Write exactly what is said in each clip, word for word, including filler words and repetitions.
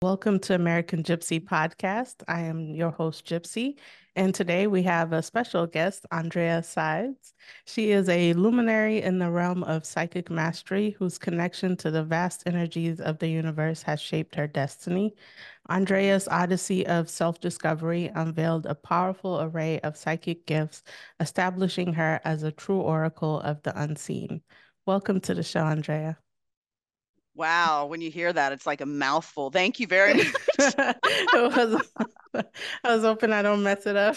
Welcome to American Gypsy Podcast. I am your host, Gypsy, and today we have a special guest, Andrea Sides. She is a luminary in the realm of psychic mastery whose connection to the vast energies of the universe has shaped her destiny. Andrea's odyssey of self-discovery unveiled a powerful array of psychic gifts, establishing her as a true oracle of the unseen. Welcome to the show, Andrea. Wow, when you hear that, it's like a mouthful. Thank you very much. It was, I was hoping I don't mess it up.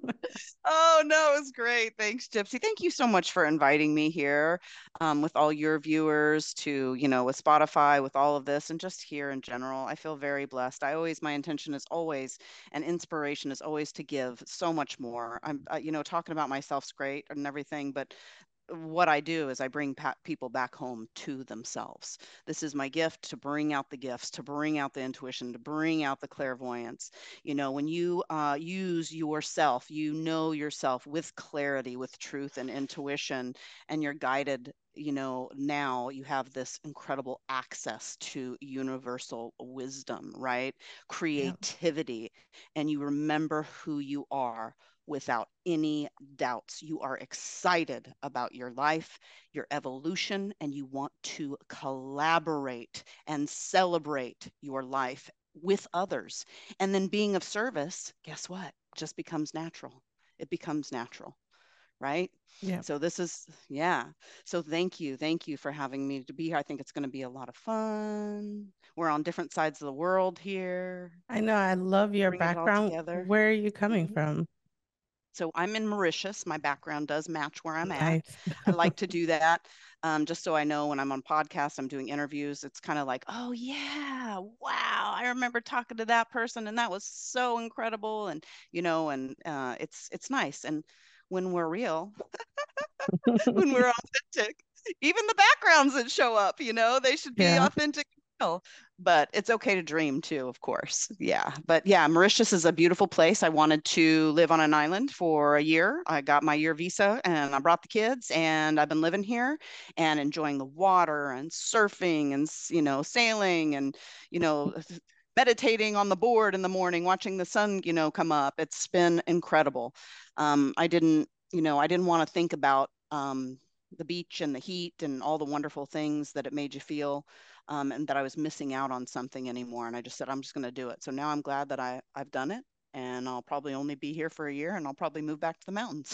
Oh, no, it was great. Thanks, Gypsy. Thank you so much for inviting me here um, with all your viewers to, you know, with Spotify, with all of this, and just here in general. I feel very blessed. I always, my intention is always, and inspiration is always to give so much more. I'm, uh, you know, talking about myself's great and everything, but what I do is I bring pa- people back home to themselves. This is my gift, to bring out the gifts, to bring out the intuition, to bring out the clairvoyance. You know, when you uh, use yourself, you know yourself with clarity, with truth and intuition, and you're guided. You know, now you have this incredible access to universal wisdom, right? Yeah. Creativity, and you remember who you are without any doubts. You are excited about your life, your evolution, and you want to collaborate and celebrate your life with others. And then being of service, guess what? Just becomes natural. It becomes natural, right? Yeah. So this is, yeah. So thank you. Thank you for having me to be here. I think it's going to be a lot of fun. We're on different sides of the world here, I know. I love your bringing it all background. together. Where are you coming Mhm. from? So I'm in Mauritius. My background does match where I'm at. Nice. I like to do that um, just so I know when I'm on podcasts, I'm doing interviews. It's kind of like, oh, yeah, wow. I remember talking to that person and that was so incredible. And, you know, and uh, it's it's nice. And when we're real, when we're authentic, even the backgrounds that show up, you know, they should be Yeah. authentic. But it's okay to dream too, of course. Yeah. But yeah, Mauritius is a beautiful place. I wanted to live on an island for a year. I got my year visa and I brought the kids and I've been living here and enjoying the water and surfing and, you know, sailing and, you know, meditating on the board in the morning, watching the sun, you know, come up. It's been incredible. Um, I didn't, you know, I didn't want to think about um, the beach and the heat and all the wonderful things that it made you feel, um, and that I was missing out on something anymore. And I just said, I'm just going to do it. So now I'm glad that I, I've done it. And I'll probably only be here for a year and I'll probably move back to the mountains.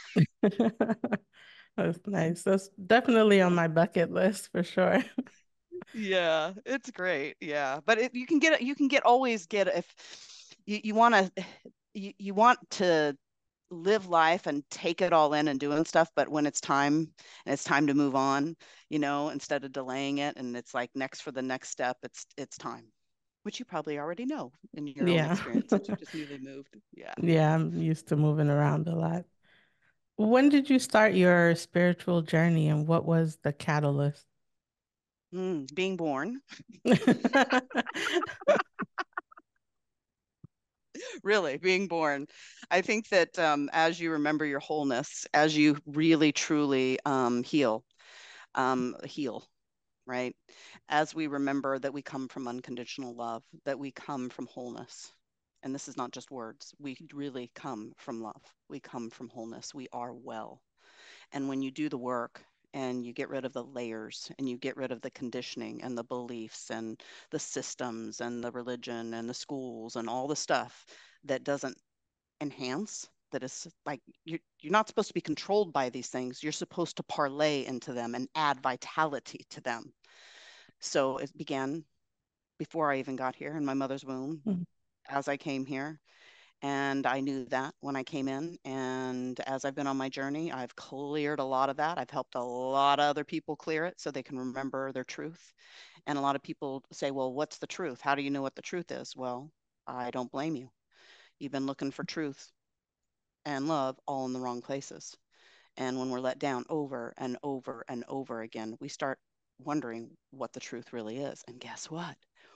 That's nice. That's definitely on my bucket list for sure. Yeah, it's great. Yeah. But it, you can get you can get always get if you, you want to you, you want to live life and take it all in and doing stuff, but when it's time and it's time to move on, you know, instead of delaying it and it's like next for the next step, it's it's time, which you probably already know in your own Yeah. experience since you just newly moved. Yeah. Yeah, I'm used to moving around a lot. When did you start your spiritual journey and what was the catalyst? Mm, being born, really being born. I think that um, as you remember your wholeness, as you really truly um, heal, um, heal, right? As we remember that we come from unconditional love, that we come from wholeness. And this is not just words. We really come from love. We come from wholeness. We are well. And when you do the work and you get rid of the layers and you get rid of the conditioning and the beliefs and the systems and the religion and the schools and all the stuff that doesn't enhance, that is like you're, you're not supposed to be controlled by these things. You're supposed to parlay into them and add vitality to them. So it began before I even got here in my mother's womb as I came here. And I knew that when I came in. And as I've been on my journey, I've cleared a lot of that. I've helped a lot of other people clear it so they can remember their truth. And a lot of people say, well, what's the truth? How do you know what the truth is? Well, I don't blame you. You've been looking for truth and love all in the wrong places. And when we're let down over and over and over again, we start wondering what the truth really is. And guess what?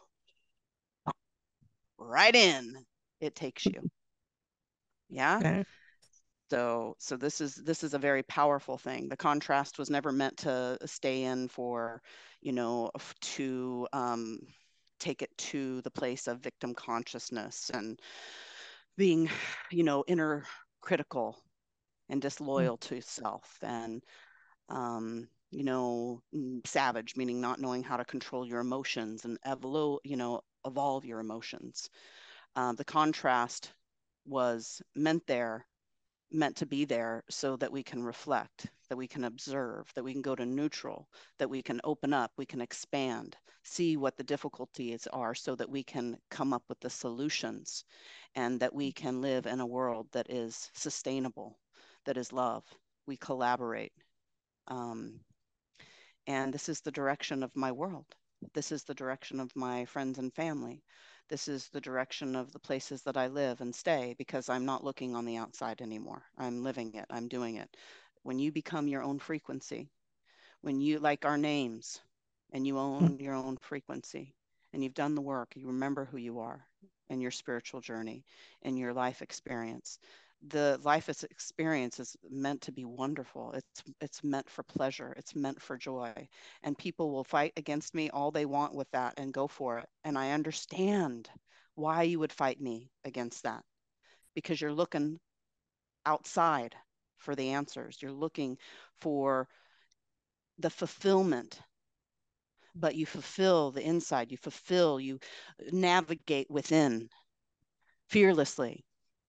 Right in, it takes you. Yeah. Okay. So, so this is this is a very powerful thing. The contrast was never meant to stay in for, you know, to um, take it to the place of victim consciousness and being, you know, inner critical and disloyal to self, and um, you know, savage, meaning not knowing how to control your emotions and evolu- you know, evolve your emotions. Uh, the contrast was meant there, meant to be there so that we can reflect, that we can observe, that we can go to neutral, that we can open up, we can expand, see what the difficulties are so that we can come up with the solutions, and that we can live in a world that is sustainable, that is love. We collaborate. Um, and this is the direction of my world. This is the direction of my friends and family. This is the direction of the places that I live and stay, because I'm not looking on the outside anymore. I'm living it. I'm doing it. When you become your own frequency, when you like our names and you own your own frequency and you've done the work, you remember who you are and your spiritual journey and your life experience. The life experience is meant to be wonderful. It's it's meant for pleasure. It's meant for joy. And people will fight against me all they want with that and go for it. And I understand why you would fight me against that, because you're looking outside for the answers. You're looking for the fulfillment, but you fulfill the inside. You fulfill, you navigate within fearlessly.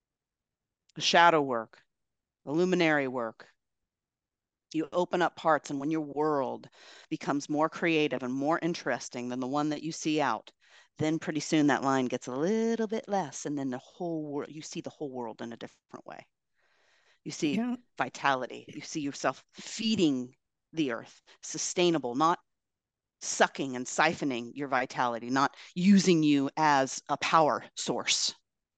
Shadow work, illuminary work. You open up parts, and when your world becomes more creative and more interesting than the one that you see out, then pretty soon that line gets a little bit less, and then the whole world, you see the whole world in a different way. You see Yeah. vitality. You see yourself feeding the earth, sustainable, not sucking and siphoning your vitality, not using you as a power source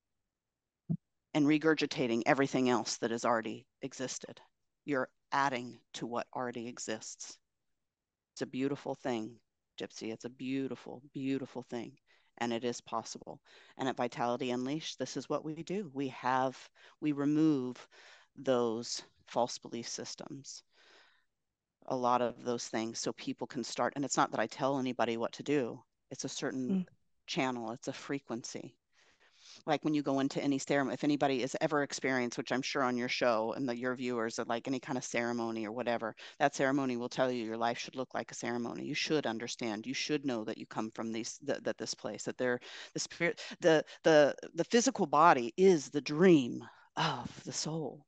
and regurgitating everything else that has already existed. You're adding to what already exists. It's a beautiful thing, Gypsy. It's a beautiful, beautiful thing. And it is possible. And at Vitality Unleashed, this is what we do. We have, we remove those false belief systems, a lot of those things, so people can start. And it's not that I tell anybody what to do. It's a certain Mm. channel. It's a frequency. Like when you go into any ceremony, if anybody has ever experienced, which I'm sure on your show and the, your viewers, are like any kind of ceremony or whatever, that ceremony will tell you your life should look like a ceremony. You should understand. You should know that you come from these, that, that this place, that they're the spirit, the the the physical body is the dream of the soul.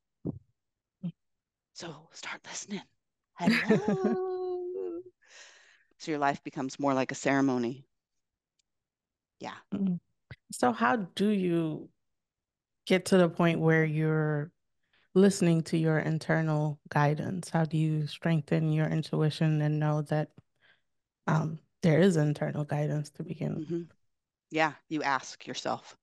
So start listening. Hello. So your life becomes more like a ceremony. Yeah. Mm. So how do you get to the point where you're listening to your internal guidance? How do you strengthen your intuition and know that um, there is internal guidance to begin with? Mm-hmm. Yeah. You ask yourself.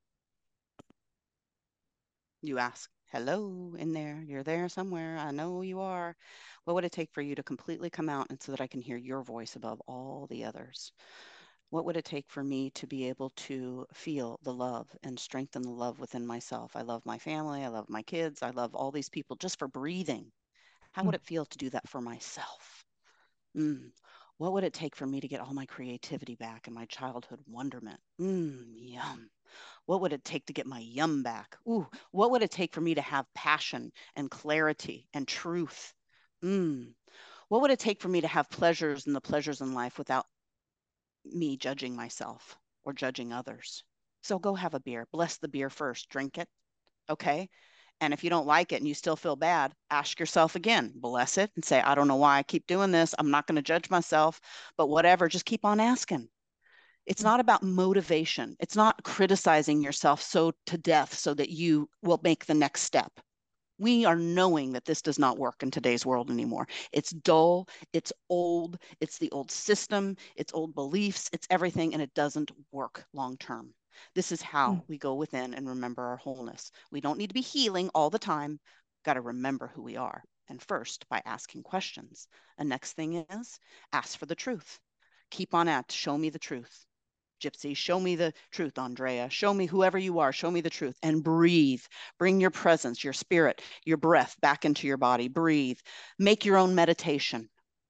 You ask, hello in there. You're there somewhere. I know you are. What would it take for you to completely come out and so that I can hear your voice above all the others? What would it take for me to be able to feel the love and strengthen the love within myself? I love my family. I love my kids. I love all these people just for breathing. How would Mm. it feel to do that for myself? Mm. What would it take for me to get all my creativity back and my childhood wonderment? Mm, yum. What would it take to get my yum back? Ooh, what would it take for me to have passion and clarity and truth? Mm. What would it take for me to have pleasures and the pleasures in life without me judging myself or judging others? So go have a beer. Bless the beer first. Drink it. Okay. And if you don't like it and you still feel bad, ask yourself again, bless it and say, I don't know why I keep doing this. I'm not going to judge myself, but whatever, just keep on asking. It's not about motivation. It's not criticizing yourself so to death so that you will make the next step. We are knowing that this does not work in today's world anymore. It's dull, it's old, it's the old system, it's old beliefs, it's everything, and it doesn't work long term. This is Mm. how we go within and remember our wholeness. We don't need to be healing all the time. Got to remember who we are. And first, by asking questions. The next thing is ask for the truth. Keep on at, show me the truth. Gypsy, show me the truth, Andrea. Show me whoever you are. Show me the truth and breathe. Bring your presence, your spirit, your breath back into your body. Breathe. Make your own meditation.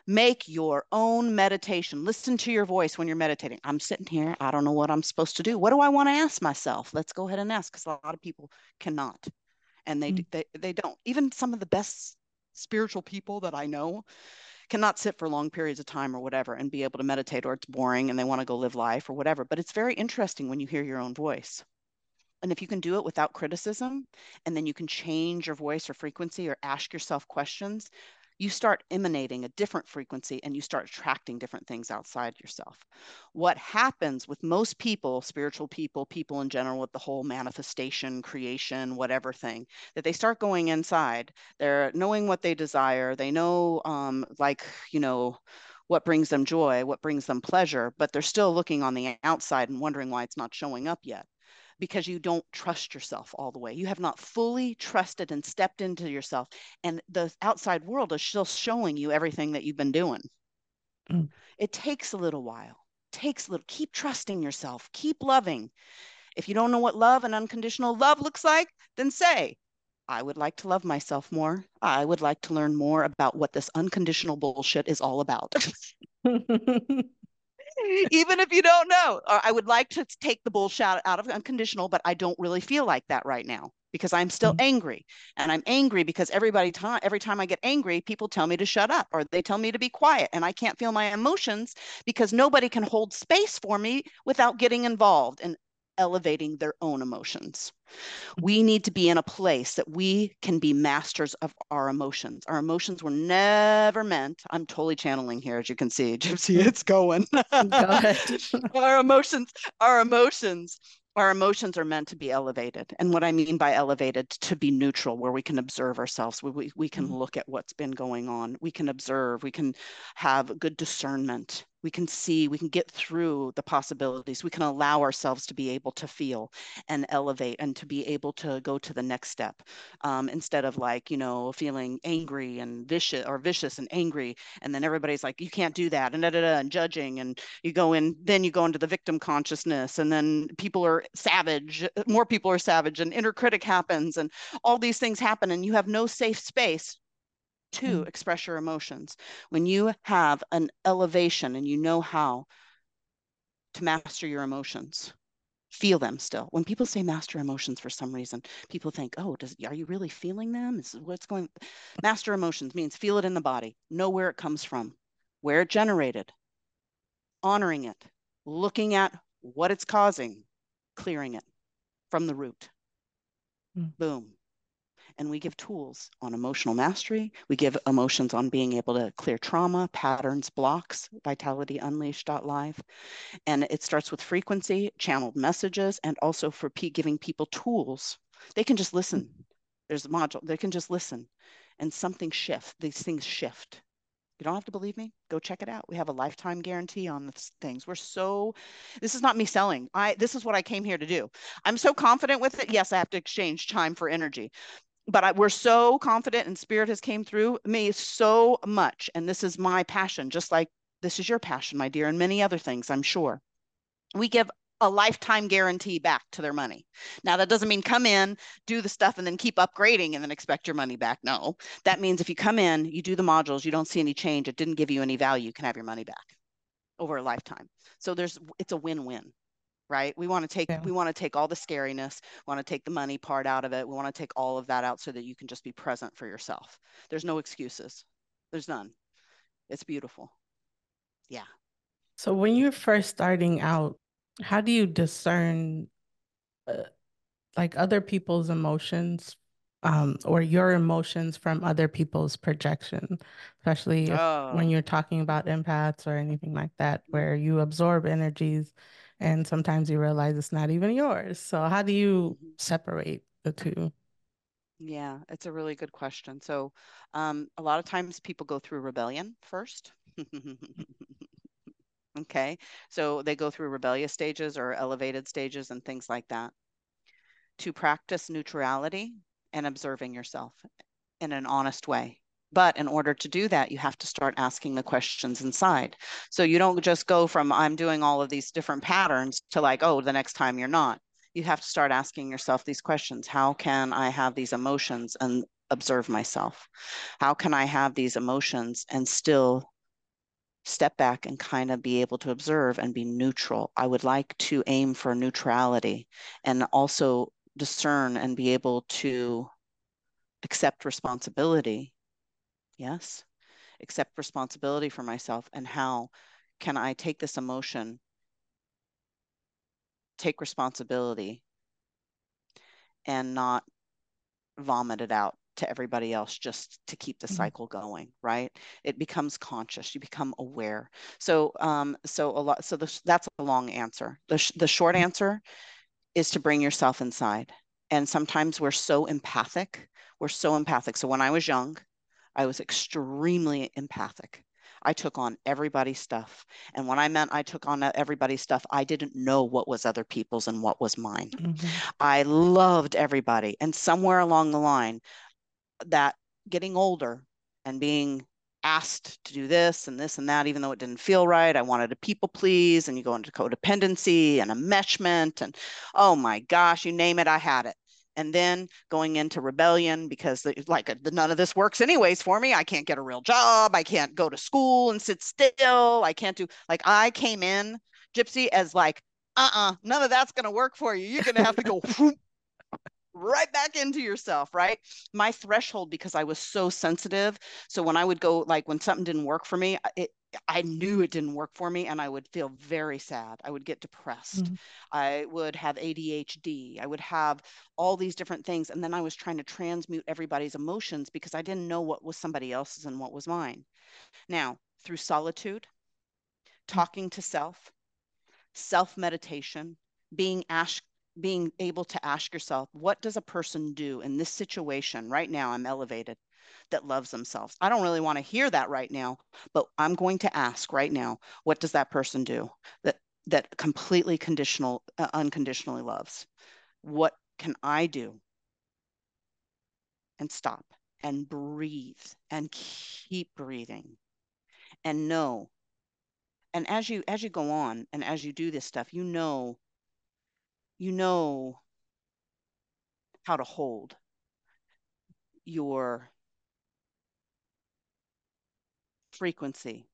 Make your own meditation. Listen to your voice when you're meditating. I'm sitting here. I don't know what I'm supposed to do. What do I want to ask myself? Let's go ahead and ask, because a lot of people cannot. And they, they, they don't. Even some of the best spiritual people that I know cannot sit for long periods of time or whatever and be able to meditate, or it's boring and they want to go live life or whatever. But it's very interesting when you hear your own voice. And if you can do it without criticism, and then you can change your voice or frequency or ask yourself questions, you start emanating a different frequency and you start attracting different things outside yourself. What happens with most people, spiritual people, people in general, with the whole manifestation, creation, whatever thing, that they start going inside, they're knowing what they desire. They know, um, like, you know, what brings them joy, what brings them pleasure, but they're still looking on the outside and wondering why it's not showing up yet. Because you don't trust yourself all the way. You have not fully trusted and stepped into yourself. And the outside world is still showing you everything that you've been doing. Mm. It takes a little while. It takes a little. Keep trusting yourself. Keep loving. If you don't know what love and unconditional love looks like, then say, I would like to love myself more. I would like to learn more about what this unconditional bullshit is all about. Even if you don't know, or I would like to take the bullshit out of unconditional, but I don't really feel like that right now because I'm still mm-hmm. angry. And I'm angry because everybody time, every time I get angry, people tell me to shut up or they tell me to be quiet, and I can't feel my emotions because nobody can hold space for me without getting involved and elevating their own emotions. We need to be in a place that we can be masters of our emotions. Our emotions were never meant, I'm totally channeling here, as you can see, Gypsy, it's going. Go ahead. Our emotions, our emotions, our emotions are meant to be elevated. And what I mean by elevated, to be neutral, where we can observe ourselves, we, we, we can mm-hmm. look at what's been going on. We can observe, we can have good discernment. We can see, we can get through the possibilities. We can allow ourselves to be able to feel and elevate and to be able to go to the next step um, instead of like, you know, feeling angry and vicious or vicious and angry. And then everybody's like, you can't do that and da, da, da, and judging. And you go in, then you go into the victim consciousness, and then people are savage. More people are savage, and inner critic happens, and all these things happen, and you have no safe space to mm. express your emotions. When you have an elevation and you know how to master your emotions, feel them still. When people say master emotions, for some reason, people think, oh, does, are you really feeling them? Is what's going, master emotions means feel it in the body, know where it comes from, where it generated, honoring it, looking at what it's causing, clearing it from the root. Mm. Boom. And we give tools on emotional mastery. We give emotions on being able to clear trauma, patterns, blocks, vitality unleashed dot live. And it starts with frequency, channeled messages, and also for p- giving people tools. They can just listen. There's a module. They can just listen and something shift. These things shift. You don't have to believe me. Go check it out. We have a lifetime guarantee on these things. We're so, this is not me selling. I, this is what I came here to do. I'm so confident with it. Yes, I have to exchange time for energy. But I, we're so confident, and spirit has came through me so much. And this is my passion, just like this is your passion, my dear, and many other things, I'm sure. We give a lifetime guarantee back to their money. Now, that doesn't mean come in, do the stuff, and then keep upgrading and then expect your money back. No, that means if you come in, you do the modules, you don't see any change, it didn't give you any value, you can have your money back over a lifetime. So there's, it's a win-win. Right? We want to take, yeah. we want to take all the scariness, want to take the money part out of it. We want to take all of that out so that you can just be present for yourself. There's no excuses. There's none. It's beautiful. Yeah. So when you're first starting out, how do you discern uh, like other people's emotions um, or your emotions from other people's projection, especially if, oh. when you're talking about empaths or anything like that, where you absorb energies and sometimes you realize it's not even yours. So how do you separate the two? Yeah, it's a really good question. So um, a lot of times people go through rebellion first. Okay, so they go through rebellious stages or elevated stages and things like that to practice neutrality and observing yourself in an honest way. But in order to do that, you have to start asking the questions inside. So you don't just go from I'm doing all of these different patterns to like, oh, the next time you're not. You have to start asking yourself these questions. How can I have these emotions and observe myself? How can I have these emotions and still step back and kind of be able to observe and be neutral. I would like to aim for neutrality and also discern and be able to accept responsibility. Yes, accept responsibility for myself, and how can I take this emotion, take responsibility, and not vomit it out to everybody else just to keep the Mhm. cycle going, right? It becomes conscious, you become aware. So um so a lot so this, that's a long answer. The, sh the short answer is to bring yourself inside. And sometimes we're so empathic. We're so empathic. So when I was young, I was extremely empathic. I took on everybody's stuff. And when I meant I took on everybody's stuff, I didn't know what was other people's and what was mine. Mhm. I loved everybody. And somewhere along the line, that getting older and being asked to do this and this and that, even though it didn't feel right, I wanted to people please, and you go into codependency and enmeshment, and oh my gosh, you name it, I had it. And then going into rebellion because the, like none of this works anyways for me. I can't get a real job. I can't go to school and sit still. I can't do, like, I came in, Gypsy, as like, uh-uh, none of that's going to work for you. You're going to have to go whoop, right back into yourself, right? My threshold, because I was so sensitive. So when I would go, like when something didn't work for me, it, I knew it didn't work for me, and I would feel very sad. I would get depressed. Mhm. I would have A D H D. I would have all these different things. And then I was trying to transmute everybody's emotions because I didn't know what was somebody else's and what was mine. Now, through solitude, talking to self, self-meditation, being asked, being able to ask yourself, what does a person do in this situation right now? I'm elevated, that loves themselves. I don't really want to hear that right now, but I'm going to ask right now, what does that person do that that completely conditional, uh, unconditionally loves? What can I do? And stop and breathe and keep breathing and know. And as you as you go on and as you do this stuff, you know, you know how to hold your frequency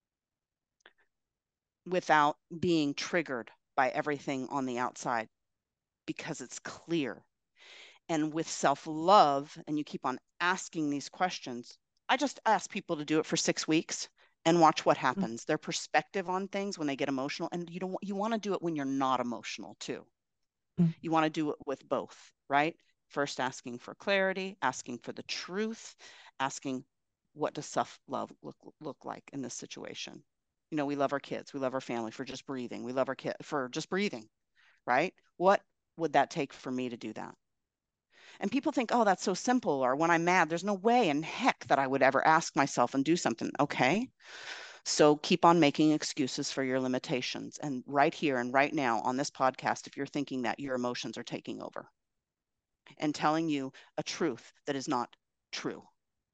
without being triggered by everything on the outside, because it's clear. And with self-love, and you keep on asking these questions, I just ask people to do it for six weeks and watch what Mhm. happens, their perspective on things when they get emotional. And you don't, you want to do it when you're not emotional too. Mhm. You want to do it with both, right? First, asking for clarity, asking for the truth, asking, what does self-love look, look like in this situation? You know, we love our kids, we love our family for just breathing. We love our kid for just breathing, right? What would that take for me to do that? And people think, oh, that's so simple. Or when I'm mad, there's no way in heck that I would ever ask myself and do something. Okay. So keep on making excuses for your limitations. And right here and right now on this podcast, if you're thinking that, your emotions are taking over and telling you a truth that is not true.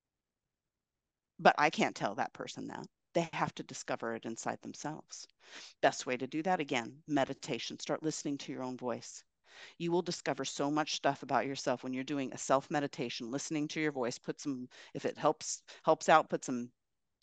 But I can't tell that person that. They have to discover it inside themselves. Best way to do that, again, meditation. Start listening to your own voice. You will discover so much stuff about yourself when you're doing a self meditation, listening to your voice. Put some, if it helps helps out, put some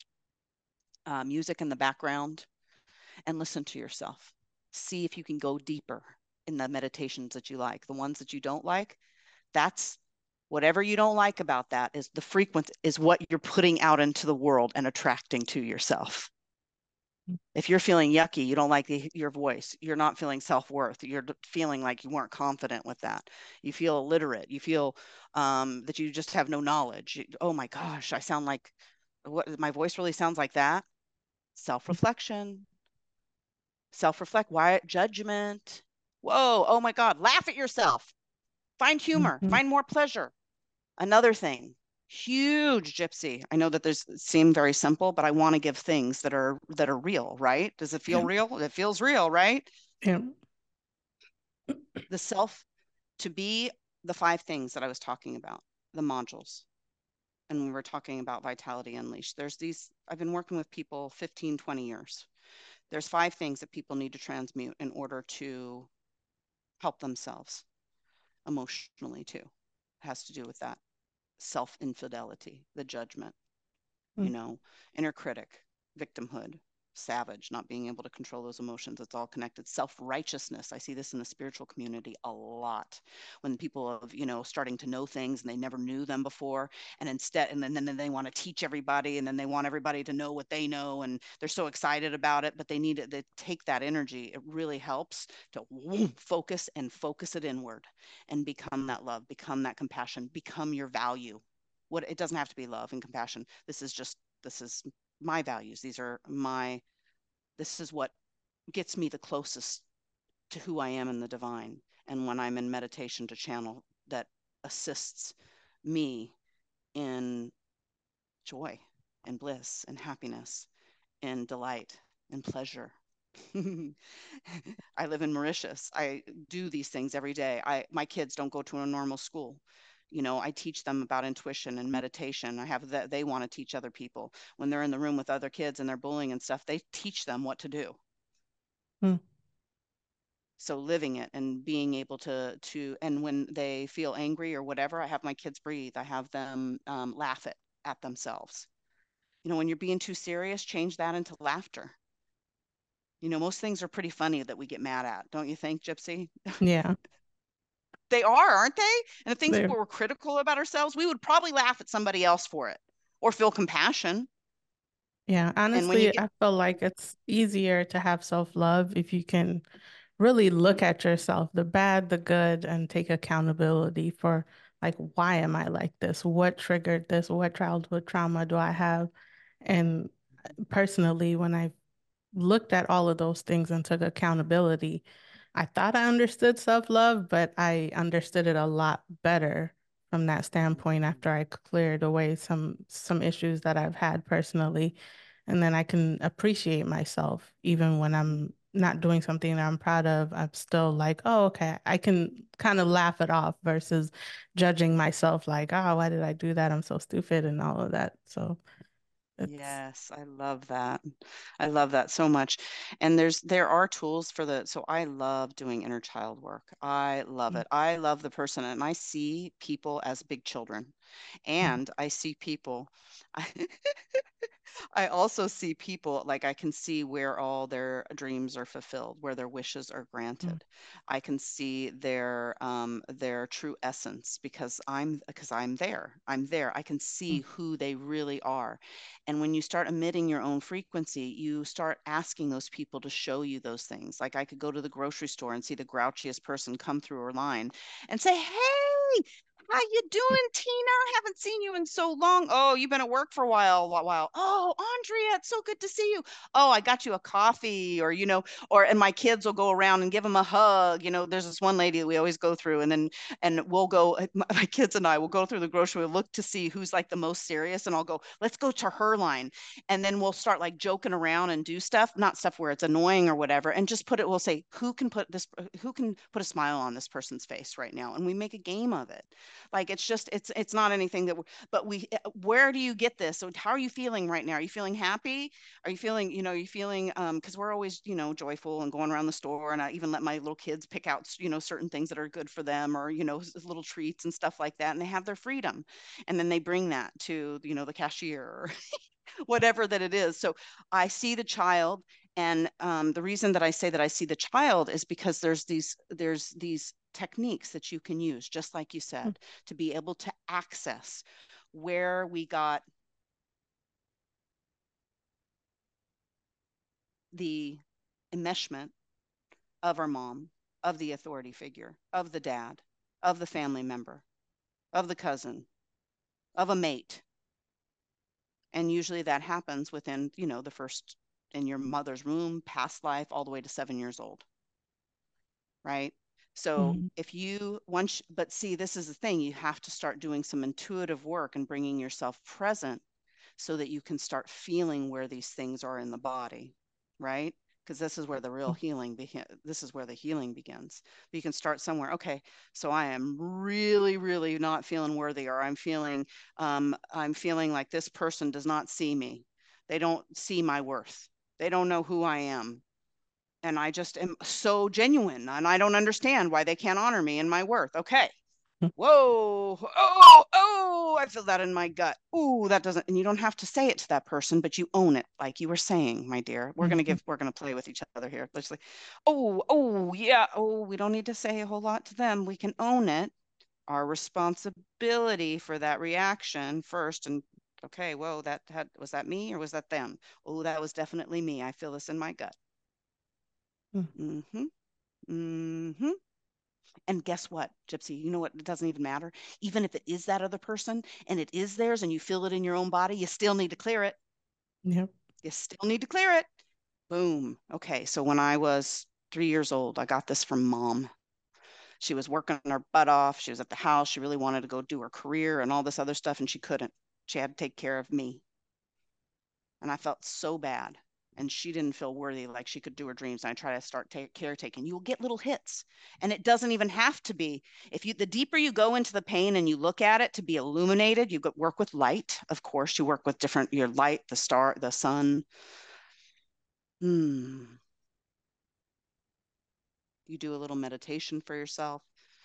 uh, music in the background and listen to yourself. See if you can go deeper in the meditations that you like. The ones that you don't like, that's whatever you don't like about that is the frequency, is what you're putting out into the world and attracting to yourself. If you're feeling yucky, you don't like the, your voice, you're not feeling self-worth, you're feeling like you weren't confident with that, you feel illiterate, you feel um, that you just have no knowledge. Oh my gosh, I sound like, what, my voice really sounds like that. Self-reflection, self-reflect. Why judgment? Whoa, oh my God, laugh at yourself, find humor, Mhm. find more pleasure. Another thing, huge, Gypsy. I know that there's seem very simple, but I want to give things that are that are real, right? Does it feel Yeah. real? It feels real, right? Yeah. The self, to be the five things that I was talking about, the modules. And we were talking about Vitality Unleashed. There's these, I've been working with people fifteen, twenty years. There's five things that people need to transmute in order to help themselves emotionally too. It has to do with that self-infidelity, the judgment, you Mhm. know, inner critic, victimhood, savage, not being able to control those emotions. It's all connected. Self-righteousness. I see this in the spiritual community a lot when people are, you know, starting to know things and they never knew them before. And instead, and then, then they want to teach everybody, and then they want everybody to know what they know. And they're so excited about it, but they need it. They take that energy. It really helps to whoom, focus and focus it inward and become that love, become that compassion, become your value. What it doesn't have to be love and compassion. This is just, this is my values. These are my, this is what gets me the closest to who I am in the divine. And when I'm in meditation to channel, that assists me in joy and bliss and happiness and delight and pleasure. I live in Mauritius. I do these things every day. I my kids don't go to a normal school. You know, I teach them about intuition and meditation. I have that they want to teach other people. When they're in the room with other kids and they're bullying and stuff, they teach them what to do. Hmm. So living it and being able to to and when they feel angry or whatever, I have my kids breathe. I have them um, laugh at at themselves. You know, when you're being too serious, change that into laughter. You know, most things are pretty funny that we get mad at, don't you think, Gypsy? Yeah. They are, aren't they? And the things that There. we're critical about ourselves, we would probably laugh at somebody else for it or feel compassion. Yeah. And when you Honestly, get, I feel like it's easier to have self-love if you can really look at yourself, the bad, the good, and take accountability for like, why am I like this? What triggered this? What childhood trauma do I have? And personally, when I looked at all of those things and took accountability, I thought I understood self-love, but I understood it a lot better from that standpoint after I cleared away some some issues that I've had personally. And then I can appreciate myself even when I'm not doing something that I'm proud of. I'm still like, oh, okay, I can kind of laugh it off versus judging myself like, oh, why did I do that? I'm so stupid and all of that. So it's yes, I love that. I love that so much. And there's there are tools for the so I love doing inner child work. I love mm, it. I love the person and I see people as big children. mm, And I see people I, I also see people like I can see where all their dreams are fulfilled, where their wishes are mm, granted. I can see their um their true essence because I'm because I'm there. I'm there. I can see mm, who they really are. And when you start emitting your own frequency, you start asking those people to show you those things. Like I could go to the grocery store and see the grouchiest person come through her line and say, "Hey, how you doing, Tina? Haven't seen you in so long. Oh, you've been at work for a while, a while. Oh, Andrea, it's so good to see you. Oh, I got you a coffee, or you know, or and my kids will go around and give them a hug. You know, there's this one lady that we always go through, and then and we'll go. My, my kids and I will go through the grocery, we'll look to see who's like the most serious, and I'll go, let's go to her line, and then we'll start like joking around and do stuff, not stuff where it's annoying or whatever, and just put it. We'll say, who can put this, who can put a smile on this person's face right now, and we make a game of it. Like it's just it's it's not anything that, but we eh, where do you get this? So how are you feeling right now? Are you feeling happy? Are you feeling, you know, are you feeling um because we're always, you know, joyful and going around the store, and I even let my little kids pick out, you know, certain things that are good for them, or you know, little treats and stuff like that, and they have their freedom. And then they bring that to, you know, the cashier or whatever that it is. So I see the child, and um, the reason that I say that I see the child is because there's these there's these techniques that you can use, just like you mm, said, to be able to access where we got the enmeshment of our mom, of the authority figure, of the dad, of the family member, of the cousin, of a mate. And usually that happens within, you know, the first in your mother's womb, past life, all the way to seven years old. Right? So mm, if you once, but see, this is the thing, you have to start doing some intuitive work and bringing yourself present so that you can start feeling where these things are in the body, right? Because this is where the real mm, healing begins. This is where the healing begins. You can start somewhere. Okay, so I am really, really not feeling worthy, or I'm feeling, um, I'm feeling like this person does not see me. They don't see my worth. They don't know who I am, and I just am so genuine, and I don't understand why they can't honor me and my worth. Okay. Whoa, oh, oh, I feel that in my gut. Ooh, that doesn't, and you don't have to say it to that person, but you own it, like you were saying, my dear. We're gonna give, we're gonna play with each other here. Let's like, oh, oh, yeah, oh, we don't need to say a whole lot to them. We can own it, our responsibility for that reaction first. And okay, whoa, that had, was that me or was that them? Oh, that was definitely me. I feel this in my gut. Mm-hmm. Mm-hmm. And guess what, Gypsy? You know what? It doesn't even matter. Even if it is that other person and it is theirs and you feel it in your own body, you still need to clear it. Yep. You still need to clear it. Boom. Okay. So when I was three years old, I got this from mom. She was working her butt off. She was at the house. She really wanted to go do her career and all this other stuff, and she couldn't. She had to take care of me. And I felt so bad. And she didn't feel worthy, like she could do her dreams. And I try to start take, caretaking. You'll get little hits. And it doesn't even have to be. If you, the deeper you go into the pain and you look at it to be illuminated, you work with light. Of course, you work with different, your light, the star, the sun. Hmm. You do a little meditation for yourself.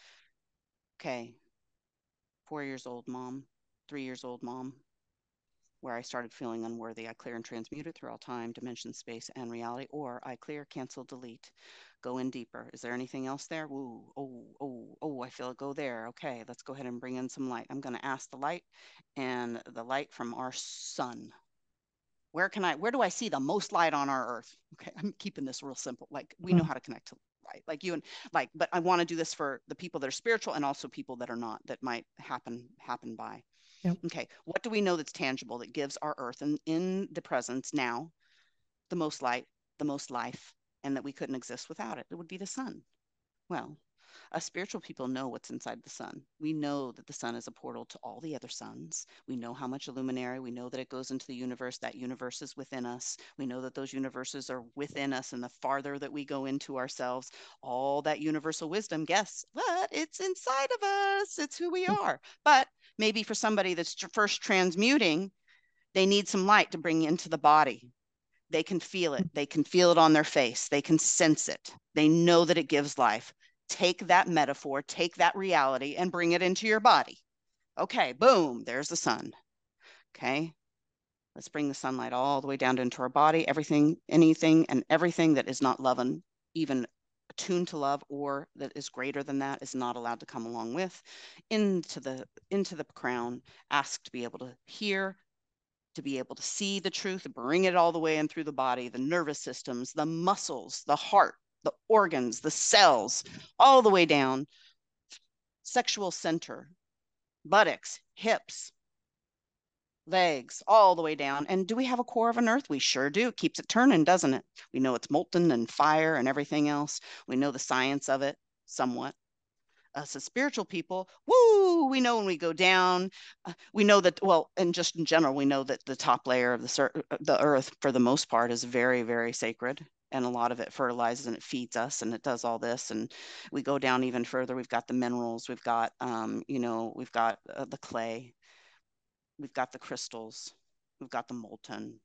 Okay. Four years old, mom. Three years old, mom. Where I started feeling unworthy. I clear and transmute it through all time, dimension, space, and reality, or I clear, cancel, delete, go in deeper. Is there anything else there? Ooh, oh, oh, oh, I feel it go there. Okay, let's go ahead and bring in some light. I'm going to ask the light and the light from our sun. Where can I, where do I see the most light on our earth? Okay, I'm keeping this real simple. Like we know how to connect to light, like you and like, but I want to do this for the people that are spiritual and also people that are not, that might happen, happen by. Yep. Okay, what do we know that's tangible that gives our earth and in the presence now the most light, the most life, and that we couldn't exist without it? It would be the sun. Well, us spiritual people know what's inside the sun. We know that the sun is a portal to all the other suns. We know how much luminary. We know that it goes into the universe. That universe is within us. We know that those universes are within us. And the farther that we go into ourselves, all that universal wisdom, guess what? It's inside of us. It's who we are. But maybe for somebody that's first transmuting, they need some light to bring into the body. They can feel it. They can feel it on their face. They can sense it. They know that it gives life. Take that metaphor, take that reality and bring it into your body. Okay, boom, there's the sun. Okay, let's bring the sunlight all the way down into our body. Everything, anything and everything that is not loving, even attuned to love or that is greater than that is not allowed to come along with into the into the crown. Ask to be able to hear, to be able to see the truth, bring it all the way in through the body, the nervous systems, the muscles, the heart, the organs, the cells, all the way down, sexual center, buttocks, hips, legs, all the way down. And do we have a core of an earth? We sure do. It keeps it turning, doesn't it? We know it's molten and fire and everything else. We know the science of it somewhat. Us as spiritual people, woo, we know when we go down, uh, we know that, well, and just in general, we know that the top layer of the, the earth, for the most part, is very, very sacred. And a lot of it fertilizes and it feeds us and it does all this. And we go down even further. We've got the minerals. We've got, um, you know, we've got uh, the clay. We've got the crystals. We've got the molten.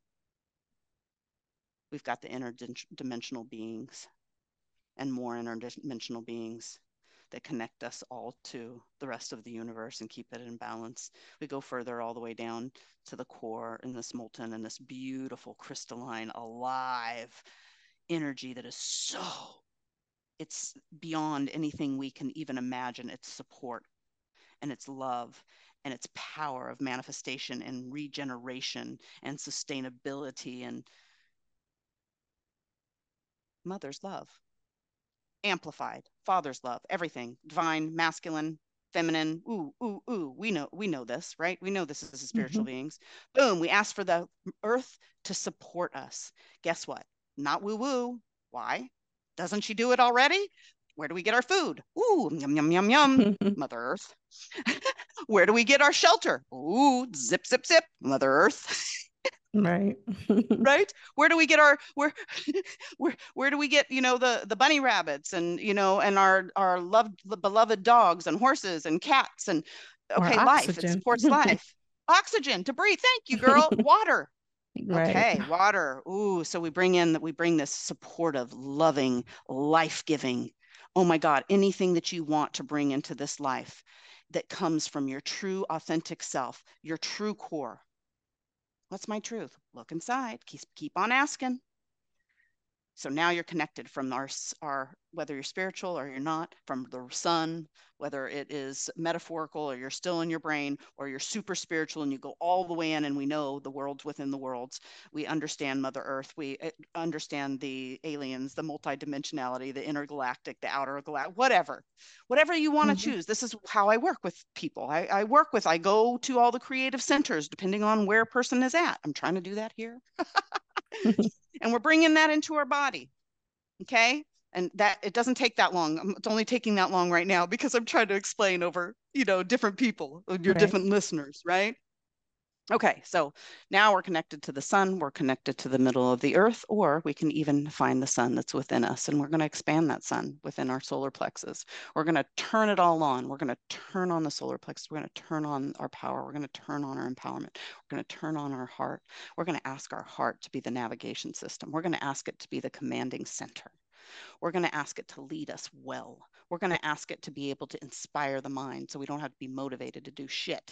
We've got the interdimensional beings and more interdimensional beings that connect us all to the rest of the universe and keep it in balance. We go further all the way down to the core and this molten and this beautiful crystalline, alive energy that is so, it's beyond anything we can even imagine. Its support and its love and its power of manifestation and regeneration and sustainability and mother's love. Amplified, father's love, everything, divine, masculine, feminine. Ooh, ooh, ooh. We know, we know this, right? We know this as spiritual mm-hmm. beings. Boom. We ask for the earth to support us. Guess what? Not woo woo. Why? Doesn't she do it already? Where do we get our food? Ooh, yum, yum, yum, yum. Mother Earth. Where do we get our shelter? Ooh, zip, zip, zip. Mother Earth. Right. Right. Where do we get our where where where do we get, you know, the the bunny rabbits and, you know, and our our loved beloved dogs and horses and cats and okay, life, it supports life. Oxygen to breathe. Thank you, girl. Water. Right. Okay, water. Ooh, so we bring in that we bring this supportive, loving, life-giving. Oh my God, anything that you want to bring into this life. that comes from your true, authentic self, your true core. What's my truth? Look inside. Keep, keep on asking. So now you're connected from our, our, whether you're spiritual or you're not, from the sun, whether it is metaphorical or you're still in your brain, or you're super spiritual and you go all the way in, and we know the worlds within the worlds. We understand Mother Earth. We understand the aliens, the multidimensionality, the intergalactic, the outer galactic, whatever, whatever you want to mm-hmm. choose. This is how I work with people. I, I work with, I go to all the creative centers, depending on where a person is at. I'm trying to do that here. And we're bringing that into our body, okay? And that, it doesn't take that long. It's only taking that long right now because I'm trying to explain over, you know, different people, your right. different listeners, right? Okay, so now we're connected to the sun, we're connected to the middle of the earth, or we can even find the sun that's within us, and we're going to expand that sun within our solar plexus. We're going to turn it all on. We're going to turn on the solar plexus. We're going to turn on our power. We're going to turn on our empowerment. We're going to turn on our heart. We're going to ask our heart to be the navigation system. We're going to ask it to be the commanding center. We're going to ask it to lead us well. We're going to ask it to be able to inspire the mind so we don't have to be motivated to do shit.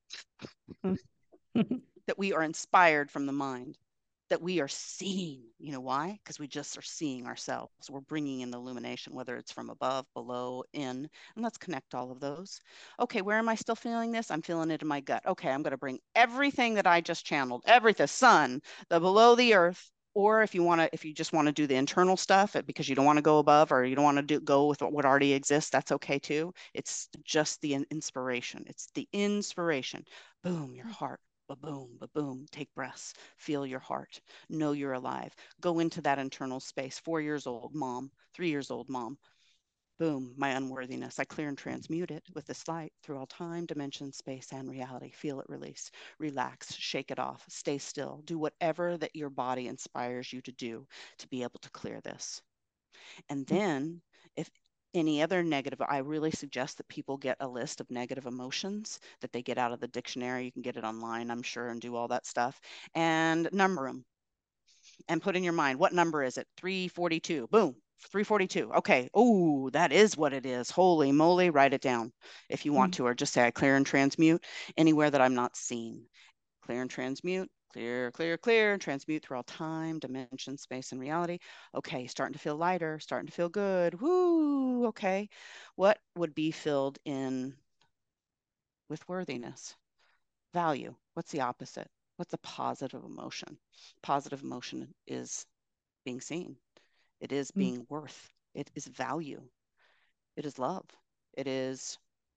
That we are inspired from the mind, that we are seeing. You know why? Because we just are seeing ourselves. We're bringing in the illumination, whether it's from above, below, in, and let's connect all of those. Okay, where am I still feeling this? I'm feeling it in my gut. Okay, I'm going to bring everything that I just channeled, everything, sun, the below the earth, or if you want to, if you just want to do the internal stuff because you don't want to go above or you don't want to do, go with what already exists, that's okay too. It's just the inspiration. It's the inspiration. Boom, your heart. Ba-boom, ba-boom, take breaths, feel your heart, know you're alive, go into that internal space. Four years old mom, three years old mom, boom, my unworthiness. I clear and transmute it with this light through all time, dimension, space, and reality. Feel it release, relax, shake it off, stay still, do whatever that your body inspires you to do to be able to clear this. And then if any other negative, I really suggest that people get a list of negative emotions that they get out of the dictionary. You can get it online, I'm sure, and do all that stuff. And number them. And put in your mind, what number is it? three forty-two. Boom. three forty-two. Okay. Oh, that is what it is. Holy moly. Write it down if you want mm-hmm. to, or just say, I clear and transmute anywhere that I'm not seen. Clear and transmute. Clear, clear, clear, transmute through all time, dimension, space, and reality. Okay, starting to feel lighter, starting to feel good. Woo, okay. What would be filled in with worthiness? Value. What's the opposite? What's a positive emotion? Positive emotion is being seen. It is being mm. worth. It is value. It is love. It is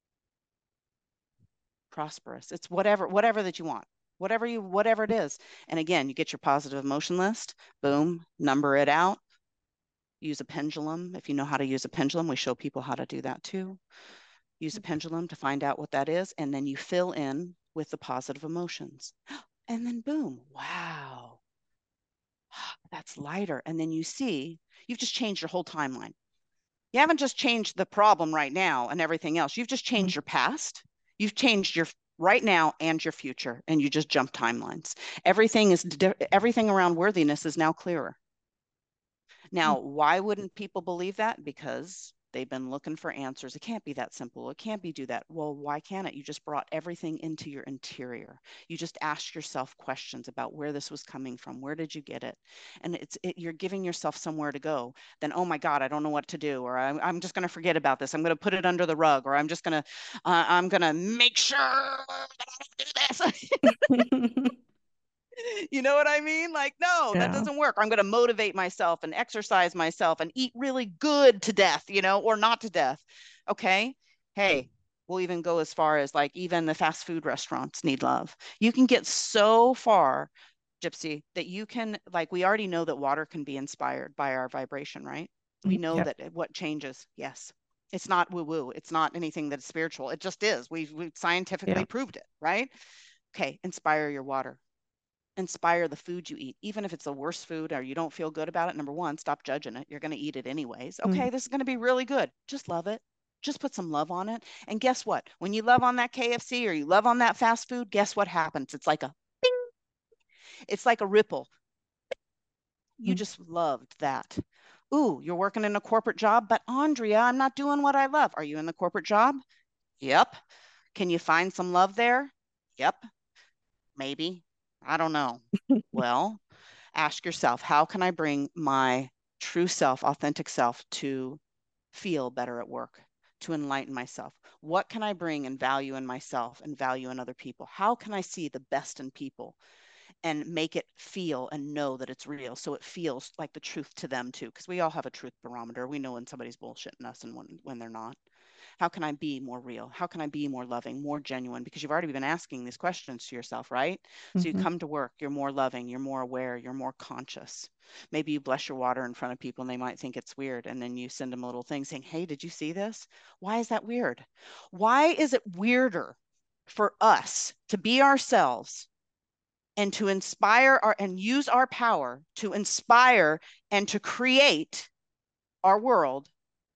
prosperous. It's whatever, whatever that you want. Whatever you, whatever it is. And again, you get your positive emotion list, boom, number it out, use a pendulum. If you know how to use a pendulum, we show people how to do that too. Use a pendulum to find out what that is. And then you fill in with the positive emotions. And then boom, wow, that's lighter. And then you see, you've just changed your whole timeline. You haven't just changed the problem right now and everything else. You've just changed mm-hmm. your past. You've changed your right now and your future, and you just jump timelines. Everything is everything around worthiness is now clearer. Now, why wouldn't people believe that? Because they've been looking for answers. It can't be that simple. It can't be do that. Well, why can't it? You just brought everything into your interior. You just asked yourself questions about where this was coming from. Where did you get it? And it's it, you're giving yourself somewhere to go. Then, oh my God, I don't know what to do, or I'm, I'm just going to forget about this. I'm going to put it under the rug, or I'm just going to, uh, I'm going to make sure that I don't do this. You know what I mean? Like, no, yeah. that doesn't work. I'm going to motivate myself and exercise myself and eat really good to death, you know, or not to death. Okay. Hey, we'll even go as far as like even the fast food restaurants need love. You can get so far, Gypsy, that you can, like, we already know that water can be inspired by our vibration, right? We know yep. that what changes. Yes. It's not woo woo. It's not anything that's spiritual. It just is. We've, we've scientifically yep. proved it, right? Okay. Inspire your water. Inspire the food you eat, even if it's the worst food or you don't feel good about it. Number one, stop judging it. You're going to eat it anyways. Okay, mm. this is going to be really good. Just love it. Just put some love on it. And guess what? When you love on that K F C or you love on that fast food, guess what happens? It's like a bing. It's like a ripple. You mm. just loved that. Ooh, you're working in a corporate job, but Andrea, I'm not doing what I love. Are you in the corporate job? Yep. Can you find some love there? Yep, maybe. I don't know. Well, ask yourself, how can I bring my true self, authentic self to feel better at work, to enlighten myself? What can I bring and value in myself and value in other people? How can I see the best in people and make it feel and know that it's real, so it feels like the truth to them too? Because we all have a truth barometer. We know when somebody's bullshitting us and when, when they're not. How can I be more real? How can I be more loving, more genuine? Because you've already been asking these questions to yourself, right? So you Mm-hmm. come to work, you're more loving, you're more aware, you're more conscious. Maybe you bless your water in front of people and they might think it's weird. And then you send them a little thing saying, hey, did you see this? Why is that weird? Why is it weirder for us to be ourselves and to inspire our and use our power to inspire and to create our world?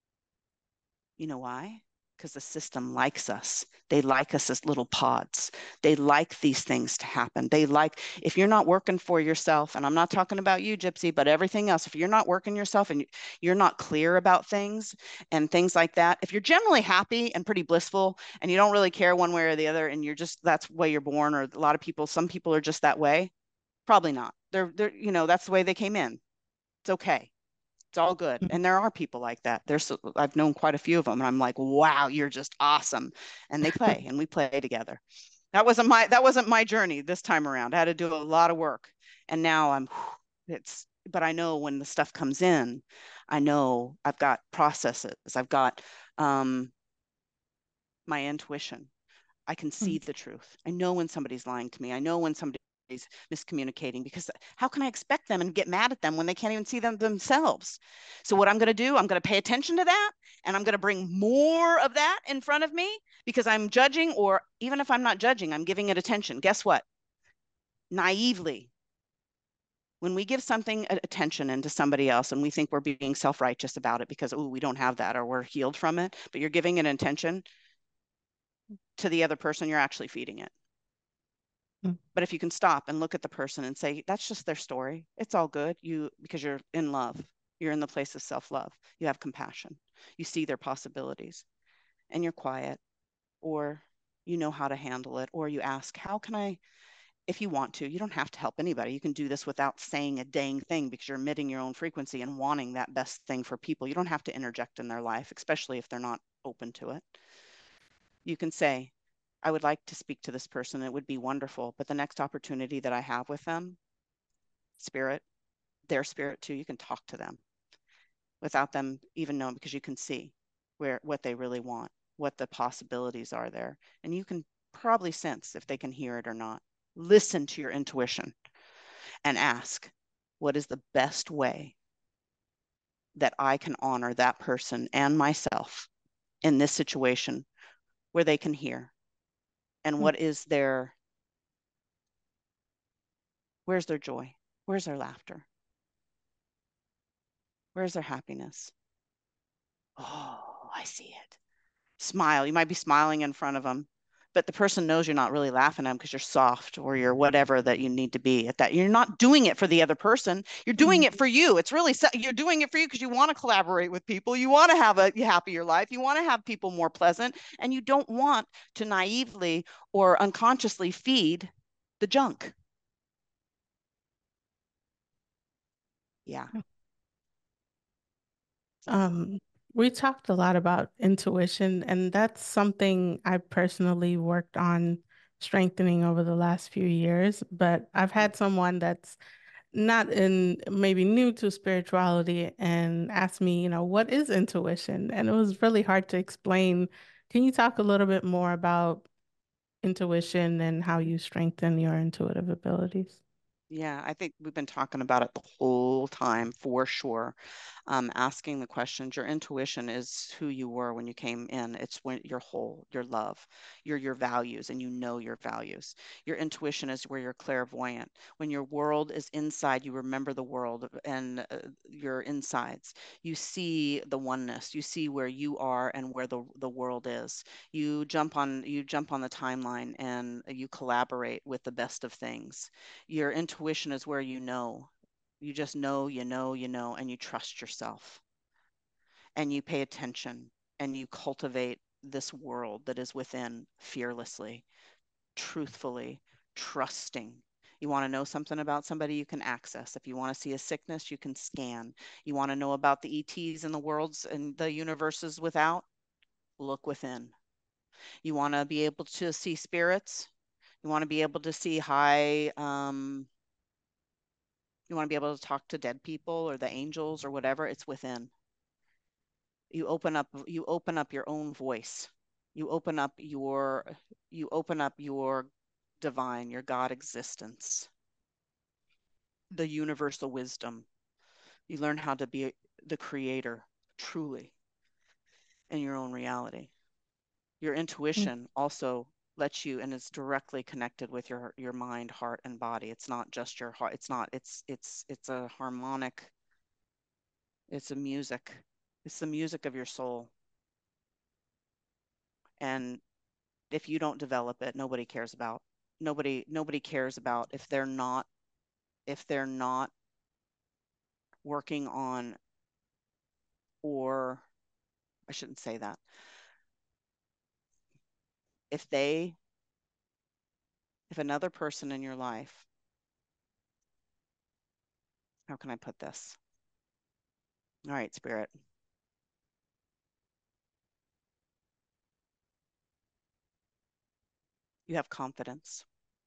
You know why? Because the system likes us. They like us as little pods. They like these things to happen. They like, if you're not working for yourself, and I'm not talking about you, Gypsy, but everything else, if you're not working yourself and you're not clear about things and things like that, if you're generally happy and pretty blissful and you don't really care one way or the other, and you're just, that's the way you're born, or a lot of people, some people are just that way, probably not. They're, they're, you know, that's the way they came in. It's okay. It's all good. And there are people like that. There's, I've known quite a few of them, and I'm like, wow, you're just awesome. And they play, and we play together. That wasn't my, that wasn't my journey this time around. I had to do a lot of work, and now I'm, it's, but I know when the stuff comes in, I know I've got processes. I've got um, my intuition. I can see the truth. I know when somebody's lying to me. I know when somebody's miscommunicating, because how can I expect them and get mad at them when they can't even see them themselves? So what I'm going to do, I'm going to pay attention to that, and I'm going to bring more of that in front of me, because I'm judging, or even if I'm not judging, I'm giving it attention. Guess what? Naively, when we give something attention into somebody else and we think we're being self-righteous about it because, oh, we don't have that, or we're healed from it, but you're giving it attention to the other person, you're actually feeding it. Mm. But if you can stop and look at the person and say, that's just their story, it's all good. You, because you're in love, you're in the place of self-love, you have compassion, you see their possibilities, and you're quiet, or you know how to handle it, or you ask, how can I, if you want to, you don't have to help anybody. You can do this without saying a dang thing, because you're emitting your own frequency and wanting that best thing for people. You don't have to interject in their life, especially if they're not open to it. You can say, I would like to speak to this person. It would be wonderful. But the next opportunity that I have with them, spirit, their spirit too, you can talk to them without them even knowing, because you can see where what they really want, what the possibilities are there. And you can probably sense if they can hear it or not. Listen to your intuition and ask, what is the best way that I can honor that person and myself in this situation where they can hear? And what is their, where's their joy? Where's their laughter? Where's their happiness? Oh, I see it. Smile. You might be smiling in front of them, but the person knows you're not really laughing at them because you're soft, or you're whatever that you need to be at that. You're not doing it for the other person. You're doing it for you. It's really, you're doing it for you because you want to collaborate with people. You want to have a happier life. You want to have people more pleasant, and you don't want to naively or unconsciously feed the junk. Yeah. Um, we talked a lot about intuition, and that's something I personally worked on strengthening over the last few years. But I've had someone that's not in, maybe new to spirituality, and asked me, you know, what is intuition? And it was really hard to explain. Can you talk a little bit more about intuition and how you strengthen your intuitive abilities? Yeah, I think we've been talking about it the whole time, for sure. Um, asking the questions. Your intuition is who you were when you came in. It's when your whole, your love, your your values, and you know your values. Your intuition is where you're clairvoyant. When your world is inside, you remember the world and uh, your insides. You see the oneness. You see where you are and where the the world is. You jump on you jump on the timeline, and you collaborate with the best of things. Your intuition is where you know. You just know, you know, you know, and you trust yourself, and you pay attention, and you cultivate this world that is within fearlessly, truthfully, trusting. You want to know something about somebody, you can access. If you want to see a sickness, you can scan. You want to know about the E Ts and the worlds and the universes without, look within. You want to be able to see spirits. You want to be able to see high, um, you want to be able to talk to dead people or the angels or whatever, it's within. You open up, you open up your own voice. You open up your, you open up your divine, your God existence, the universal wisdom. You learn how to be the creator truly in your own reality. Your intuition also lets you, and it's directly connected with your your mind, heart, and body. It's not just your heart. It's not. It's it's it's a harmonic. It's a music. It's the music of your soul. And if you don't develop it, nobody cares about. Nobody nobody cares about if they're not if they're not working on, or I shouldn't say that. If they if another person in your life, how can I put this? All right, Spirit. You have confidence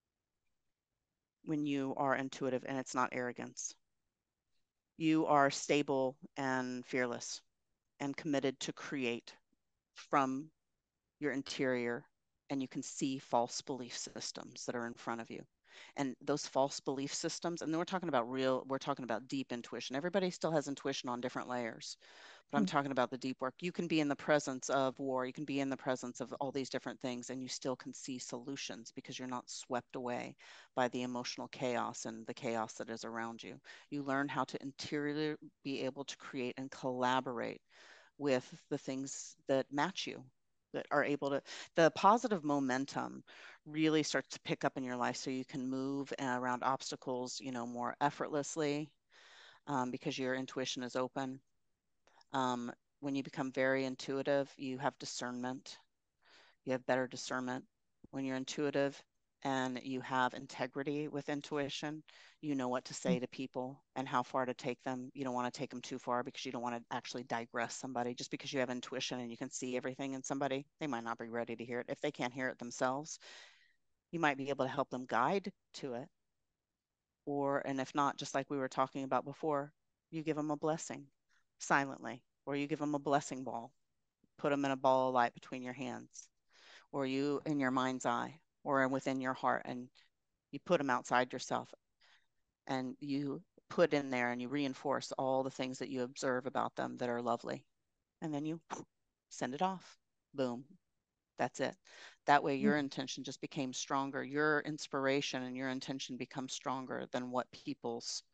when you are intuitive, and it's not arrogance. You are stable and fearless and committed to create from your interior, and you can see false belief systems that are in front of you. And those false belief systems, and then we're talking about real, we're talking about deep intuition. Everybody still has intuition on different layers, but I'm talking about the deep work. You can be in the presence of war, you can be in the presence of all these different things, and you still can see solutions because you're not swept away by the emotional chaos and the chaos that is around you. You learn how to interiorly be able to create and collaborate with the things that match you, that are able to, the positive momentum really starts to pick up in your life, so you can move around obstacles, you know, more effortlessly, um, because your intuition is open. Um, when you become very intuitive, you have discernment. You have better discernment. When you're intuitive and you have integrity with intuition, you know what to say to people and how far to take them. You don't want to take them too far because you don't want to actually digress somebody. Just because you have intuition and you can see everything in somebody, they might not be ready to hear it. If they can't hear it themselves, you might be able to help them guide to it. Or, and if not, just like we were talking about before, you give them a blessing silently, or you give them a blessing ball, put them in a ball of light between your hands, or you in your mind's eye, or within your heart, and you put them outside yourself, and you put in there and you reinforce all the things that you observe about them that are lovely, and then you send it off. Boom. That's it. That way your intention just became stronger. Your inspiration and your intention becomes stronger than what people's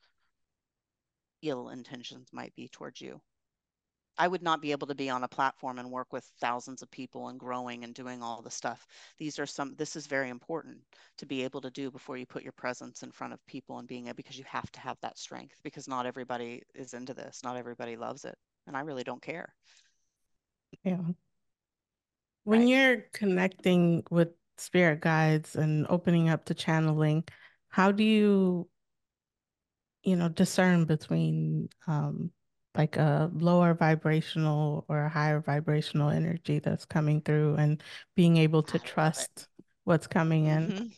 ill intentions might be towards you. I would not be able to be on a platform and work with thousands of people and growing and doing all the stuff. These are some, this is very important to be able to do before you put your presence in front of people, and being able, because you have to have that strength, because not everybody is into this. Not everybody loves it. And I really don't care. Yeah. When Right. you're connecting with spirit guides and opening up to channeling, how do you, you know, discern between um like a lower vibrational or a higher vibrational energy that's coming through, and being able to I love it. trust what's coming in? Mm-hmm.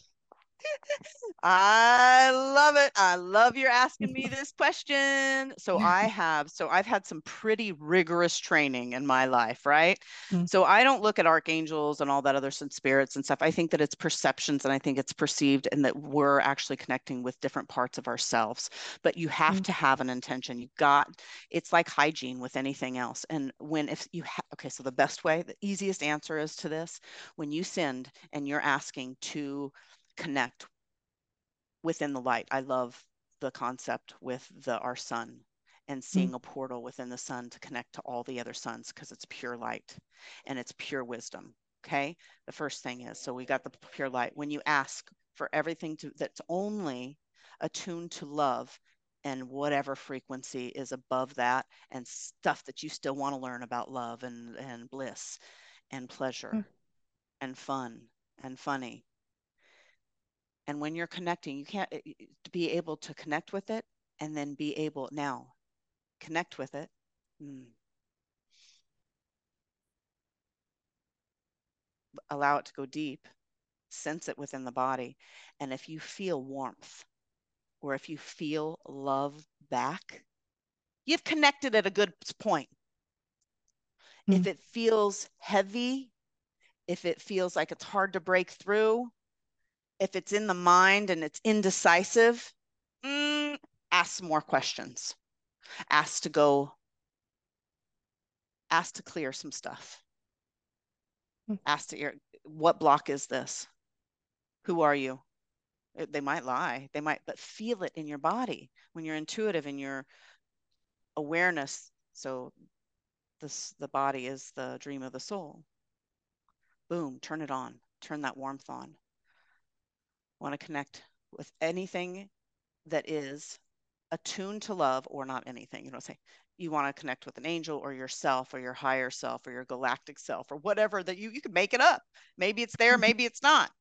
I love it. I love you're asking me this question. So I have, so I've had some pretty rigorous training in my life, right? Mm, So I don't look at archangels and all that other some spirits and stuff. I think that it's perceptions, and I think it's perceived, and that we're actually connecting with different parts of ourselves. But you have mm, to have an intention. You got, it's like hygiene with anything else. And when, if you have, okay, so the best way, the easiest answer is to this: when you send and you're asking to connect within the light. I love the concept with the our sun, and mm, seeing a portal within the sun to connect to all the other suns, because it's pure light and it's pure wisdom. Okay. The first thing is, so we got the pure light. When you ask for everything to, that's only attuned to love, and whatever frequency is above that, and stuff that you still want to learn about love and, and bliss, and pleasure mm. and fun and funny. And when you're connecting, you can't be able to connect with it and then be able now connect with it. Mm. Allow it to go deep, sense it within the body. And if you feel warmth or if you feel love back, you've connected at a good point. Mm. If it feels heavy, if it feels like it's hard to break through, if it's in the mind and it's indecisive, mm, ask some more questions. Ask to go, ask to clear some stuff. Ask to, what block is this? Who are you? They might lie, they might, but feel it in your body when you're intuitive in your awareness. So this, the body is the dream of the soul. Boom, turn it on, turn that warmth on. Want to connect with anything that is attuned to love or not anything. You know, say you want to connect with an angel or yourself or your higher self or your galactic self or whatever that you, you can make it up. Maybe it's there, maybe it's not.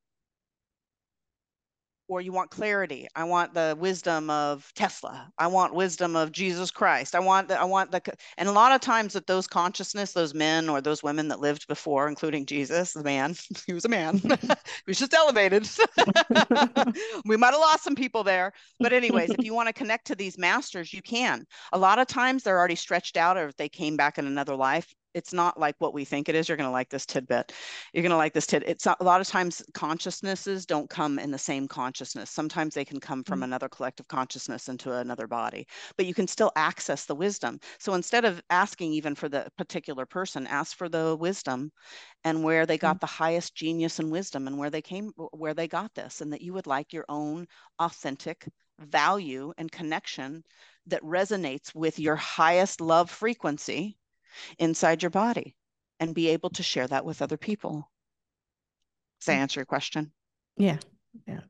Or you want clarity. I want the wisdom of Tesla. I want wisdom of Jesus Christ. I want the, I want the, and a lot of times that those consciousness, those men or those women that lived before, including Jesus, the man, he was a man, he was just elevated. We might have lost some people there. But anyways, if you want to connect to these masters, you can. A lot of times they're already stretched out, or if they came back in another life, it's not like what we think it is. You're going to like this tidbit. You're going to like this tidbit. It's a lot of times consciousnesses don't come in the same consciousness. Sometimes they can come from mm-hmm. another collective consciousness into another body, but you can still access the wisdom. So instead of asking even for the particular person, ask for the wisdom and where they got mm-hmm. the highest genius and wisdom and where they came, where they got this, and that you would like your own authentic value and connection that resonates with your highest love frequency inside your body and be able to share that with other people. Does that answer your question? Yeah. Yeah.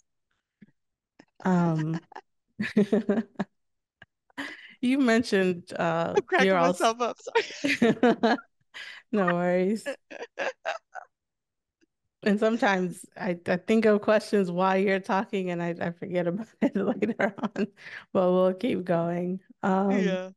Um, you mentioned uh I'm cracking you're myself also... up. Sorry. No worries. And sometimes I, I think of questions while you're talking and I, I forget about it later on, but we'll keep going. Um, yeah.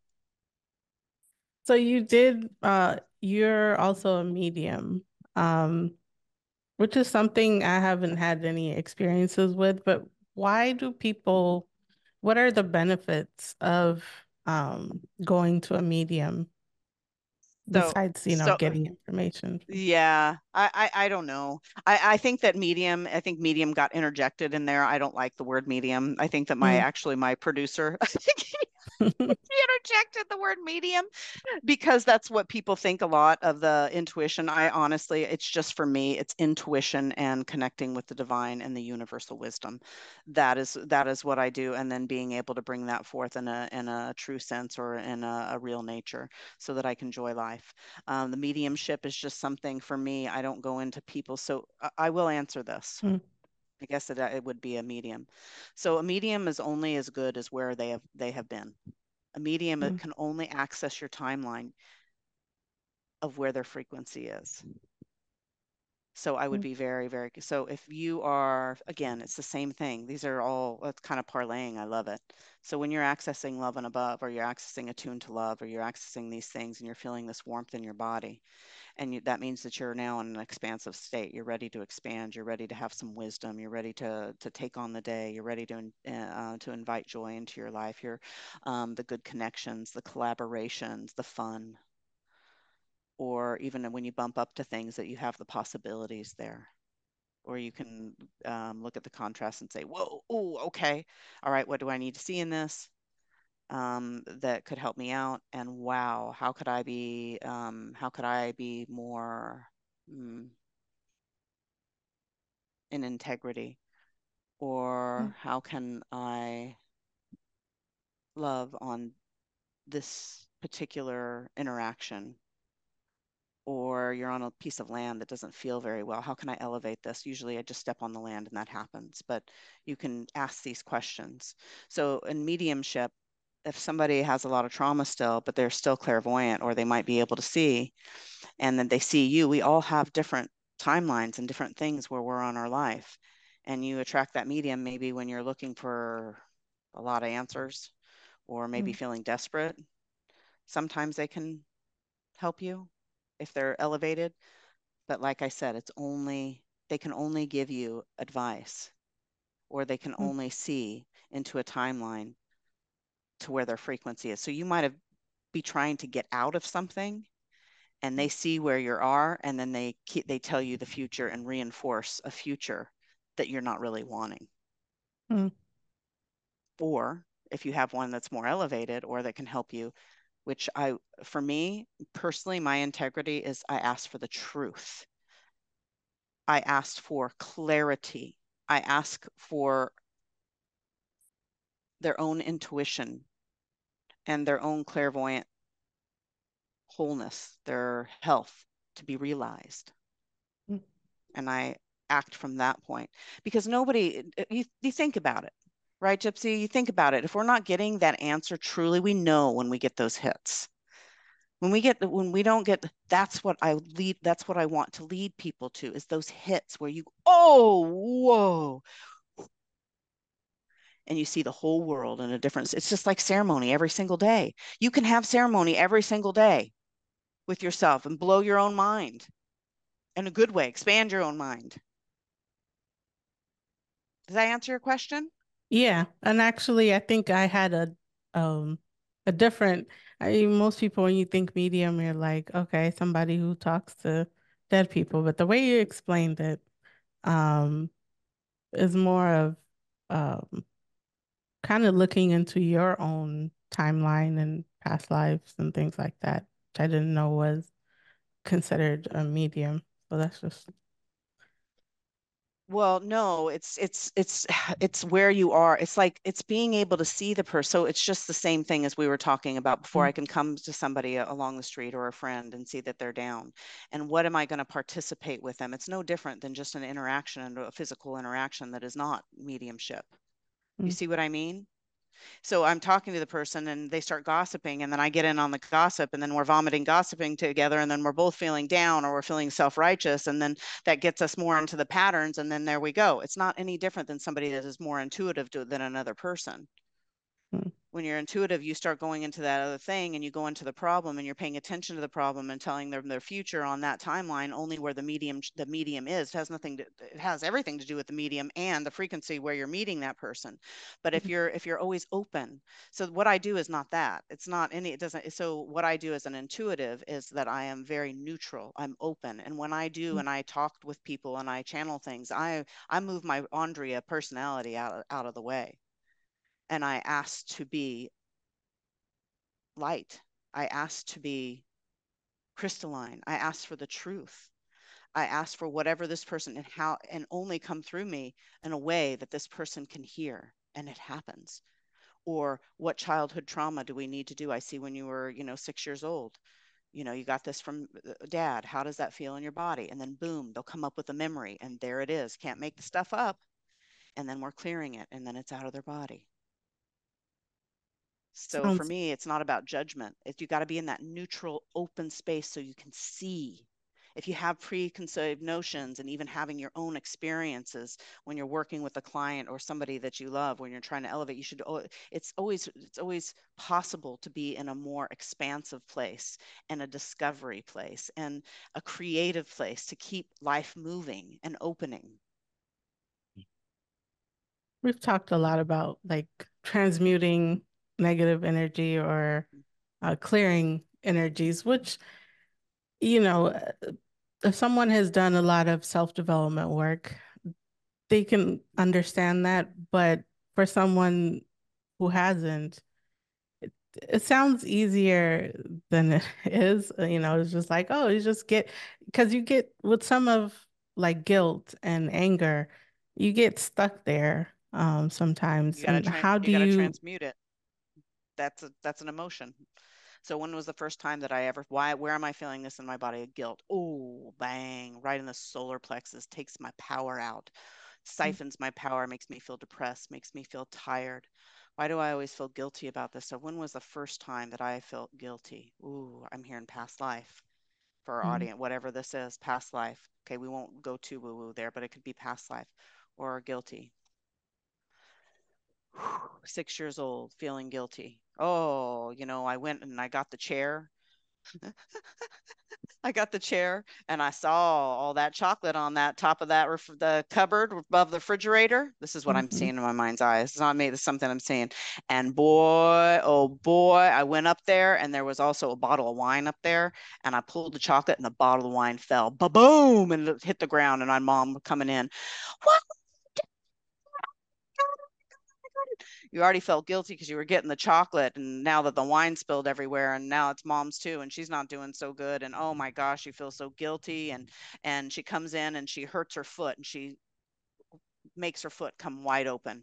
So you did, uh, you're also a medium, um, which is something I haven't had any experiences with, but why do people, what are the benefits of um, going to a medium besides, so, you know, so, getting information? Yeah, I, I, I don't know. I, I think that medium, I think medium got interjected in there. I don't like the word medium. I think that my, mm. actually my producer, I think he, he interjected the word medium because that's what people think a lot of the intuition. I honestly, it's just for me, it's intuition and connecting with the divine and the universal wisdom. That is, that is what I do. And then being able to bring that forth in a, in a true sense or in a, a real nature so that I can enjoy life. Um, the mediumship is just something for me. I don't go into people. So I, I will answer this. Mm. I guess that it would be a medium. So a medium is only as good as where they have, they have been. A medium mm. can only access your timeline of where their frequency is. So I would be very, very, so if you are, again, it's the same thing. These are all, it's kind of parlaying. I love it. So when you're accessing love and above, or you're accessing attuned to love, or you're accessing these things and you're feeling this warmth in your body, and you, that means that you're now in an expansive state. You're ready to expand. You're ready to have some wisdom. You're ready to, to take on the day. You're ready to, uh, to invite joy into your life. You're um, the good connections, the collaborations, the fun, or even when you bump up to things that you have the possibilities there. Or you can um, look at the contrast and say, whoa, oh, okay. All right, what do I need to see in this um, that could help me out? And wow, how could I be, um, how could I be more mm, in integrity? Or mm. how can I love on this particular interaction? Or you're on a piece of land that doesn't feel very well. How can I elevate this? Usually I just step on the land and that happens, but you can ask these questions. So in mediumship, if somebody has a lot of trauma still, but they're still clairvoyant, or they might be able to see, and then they see you. We all have different timelines and different things where we're on our life. And you attract that medium maybe when you're looking for a lot of answers or maybe Mm. feeling desperate. Sometimes they can help you if they're elevated. But like I said, it's only, they can only give you advice, or they can Mm. only see into a timeline to where their frequency is. So you might have be trying to get out of something, and they see where you are, and then they keep, they tell you the future and reinforce a future that you're not really wanting. Mm. Or if you have one that's more elevated or that can help you, which I, for me personally, my integrity is I ask for the truth. I asked for clarity. I ask for their own intuition and their own clairvoyant wholeness, their health to be realized. Mm. And I act from that point, because nobody, you, you think about it, right, Gypsy? You think about it. If we're not getting that answer truly, we know when we get those hits. When we get, when we don't get, that's what I lead, that's what I want to lead people to, is those hits where you, oh, whoa, and you see the whole world in a difference. It's just like ceremony every single day. You can have ceremony every single day with yourself and blow your own mind in a good way, expand your own mind. Does that answer your question? Yeah, and actually, I think I had a um a different. I mean, most people when you think medium, you're like, okay, somebody who talks to dead people. But the way you explained it, um, is more of um kind of looking into your own timeline and past lives and things like that, which I didn't know was considered a medium. So that's just Well, no, it's it's it's it's where you are. It's like it's being able to see the person. So it's just the same thing as we were talking about before. mm, I can come to somebody along the street or a friend and see that they're down. And what am I going to participate with them? It's no different than just an interaction and a physical interaction that is not mediumship. You mm, see what I mean? So I'm talking to the person and they start gossiping, and then I get in on the gossip, and then we're vomiting gossiping together, and then we're both feeling down or we're feeling self-righteous, and then that gets us more into the patterns, and then there we go. It's not any different than somebody that is more intuitive to, than another person. mm, When you're intuitive, you start going into that other thing and you go into the problem and you're paying attention to the problem and telling them their future on that timeline, only where the medium the medium is. It has nothing to, it has everything to do with the medium and the frequency where you're meeting that person. But if mm, you're if you're always open, so what I do is not that. It's not any, it doesn't, so what I do as an intuitive is that I am very neutral. I'm open. And when I do mm, and I talk with people and I channel things, I I move my Andrea personality out, out of the way. And I ask to be light. I asked to be crystalline. I asked for the truth. I asked for whatever this person, and how, and only come through me in a way that this person can hear, and it happens. Or what childhood trauma do we need to do? I see when you were, you know, six years old, you know, you got this from uh, dad. How does that feel in your body? And then boom, they'll come up with a memory, and there it is. Can't make the stuff up. And then we're clearing it, and then it's out of their body. So for sounds me, it's not about judgment. It's, you got to be in that neutral, open space so you can see. If you have preconceived notions and even having your own experiences when you're working with a client or somebody that you love, when you're trying to elevate, you should, it's always, it's always possible to be in a more expansive place and a discovery place and a creative place to keep life moving and opening. we've talked a lot about like transmuting negative energy or uh, clearing energies, which, you know, uh, if someone has done a lot of self-development work, they can understand that. But for someone who hasn't, it, it sounds easier than it is. uh, You know, it's just like, oh, you just get, because you get with some of like guilt and anger, you get stuck there um sometimes. You got to And trans, how you do got to you, transmute it. That's a, that's an emotion. So when was the first time that I ever, why, where am I feeling this in my body? Guilt. Oh, bang, right in the solar plexus, takes my power out, siphons my power, makes me feel depressed, makes me feel tired. Why do I always feel guilty about this? So when was the first time that I felt guilty? Ooh, I'm here in past life. for our Mm-hmm. audience, whatever this is, past life. Okay, we won't go too woo woo there, but it could be past life or guilty. Six years old, feeling guilty. Oh, you know, I went and I got the chair. I got the chair and I saw all that chocolate on that top of that ref- the cupboard above the refrigerator. This is what I'm Mm-hmm. seeing in my mind's eye. It's not me. This is something I'm seeing. And boy, oh boy, I went up there and there was also a bottle of wine up there. And I pulled the chocolate and the bottle of wine fell, ba-boom, and it hit the ground. And my mom coming in, what? You already felt guilty because you were getting the chocolate, and now that the wine spilled everywhere, and now it's mom's too, and she's not doing so good, and oh my gosh, you feel so guilty. and and she comes in and she hurts her foot, and she makes her foot come wide open,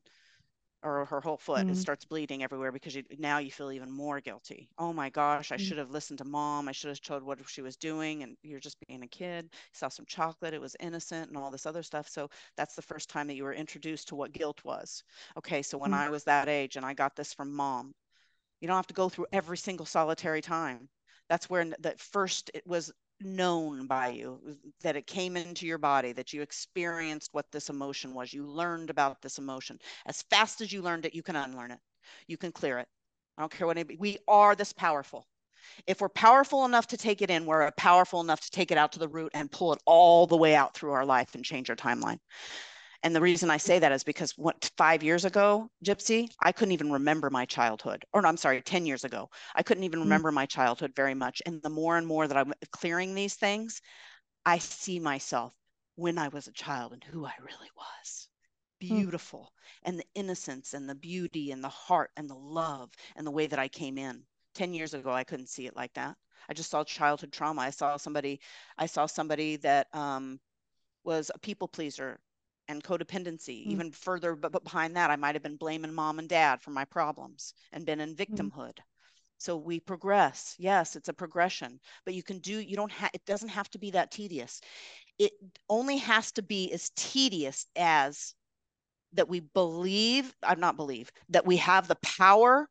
or her whole foot. It Mm-hmm. starts bleeding everywhere because you, now you feel even more guilty. Oh my gosh, I should have listened to mom. I should have told what she was doing. And you're just being a kid. You saw some chocolate. It was innocent and all this other stuff. So that's the first time that you were introduced to what guilt was. Okay, so when I was that age and I got this from mom, you don't have to go through every single solitary time. That's where that first it was known by you, that it came into your body, that you experienced what this emotion was. You learned about this emotion. As fast as you learned it, you can unlearn it. You can clear it. I don't care what anybody, we are this powerful. If we're powerful enough to take it in, we're powerful enough to take it out to the root and pull it all the way out through our life and change our timeline. And the reason I say that is because what five years ago, Gypsy, I couldn't even remember my childhood. Or no, I'm sorry, ten years ago, I couldn't even remember my childhood very much. And the more and more that I'm clearing these things, I see myself when I was a child and who I really was. Mm-hmm. Beautiful. And the innocence and the beauty and the heart and the love and the way that I came in. ten years ago, I couldn't see it like that. I just saw childhood trauma. I saw somebody, I saw somebody that um, was a people pleaser and codependency. Even further, but, but behind that, I might have been blaming mom and dad for my problems and been in Mm-hmm. victimhood. So we progress. Yes, it's a progression, but you can do, you don't have, it doesn't have to be that tedious. It only has to be as tedious as that we believe, I'm not believe, that we have the power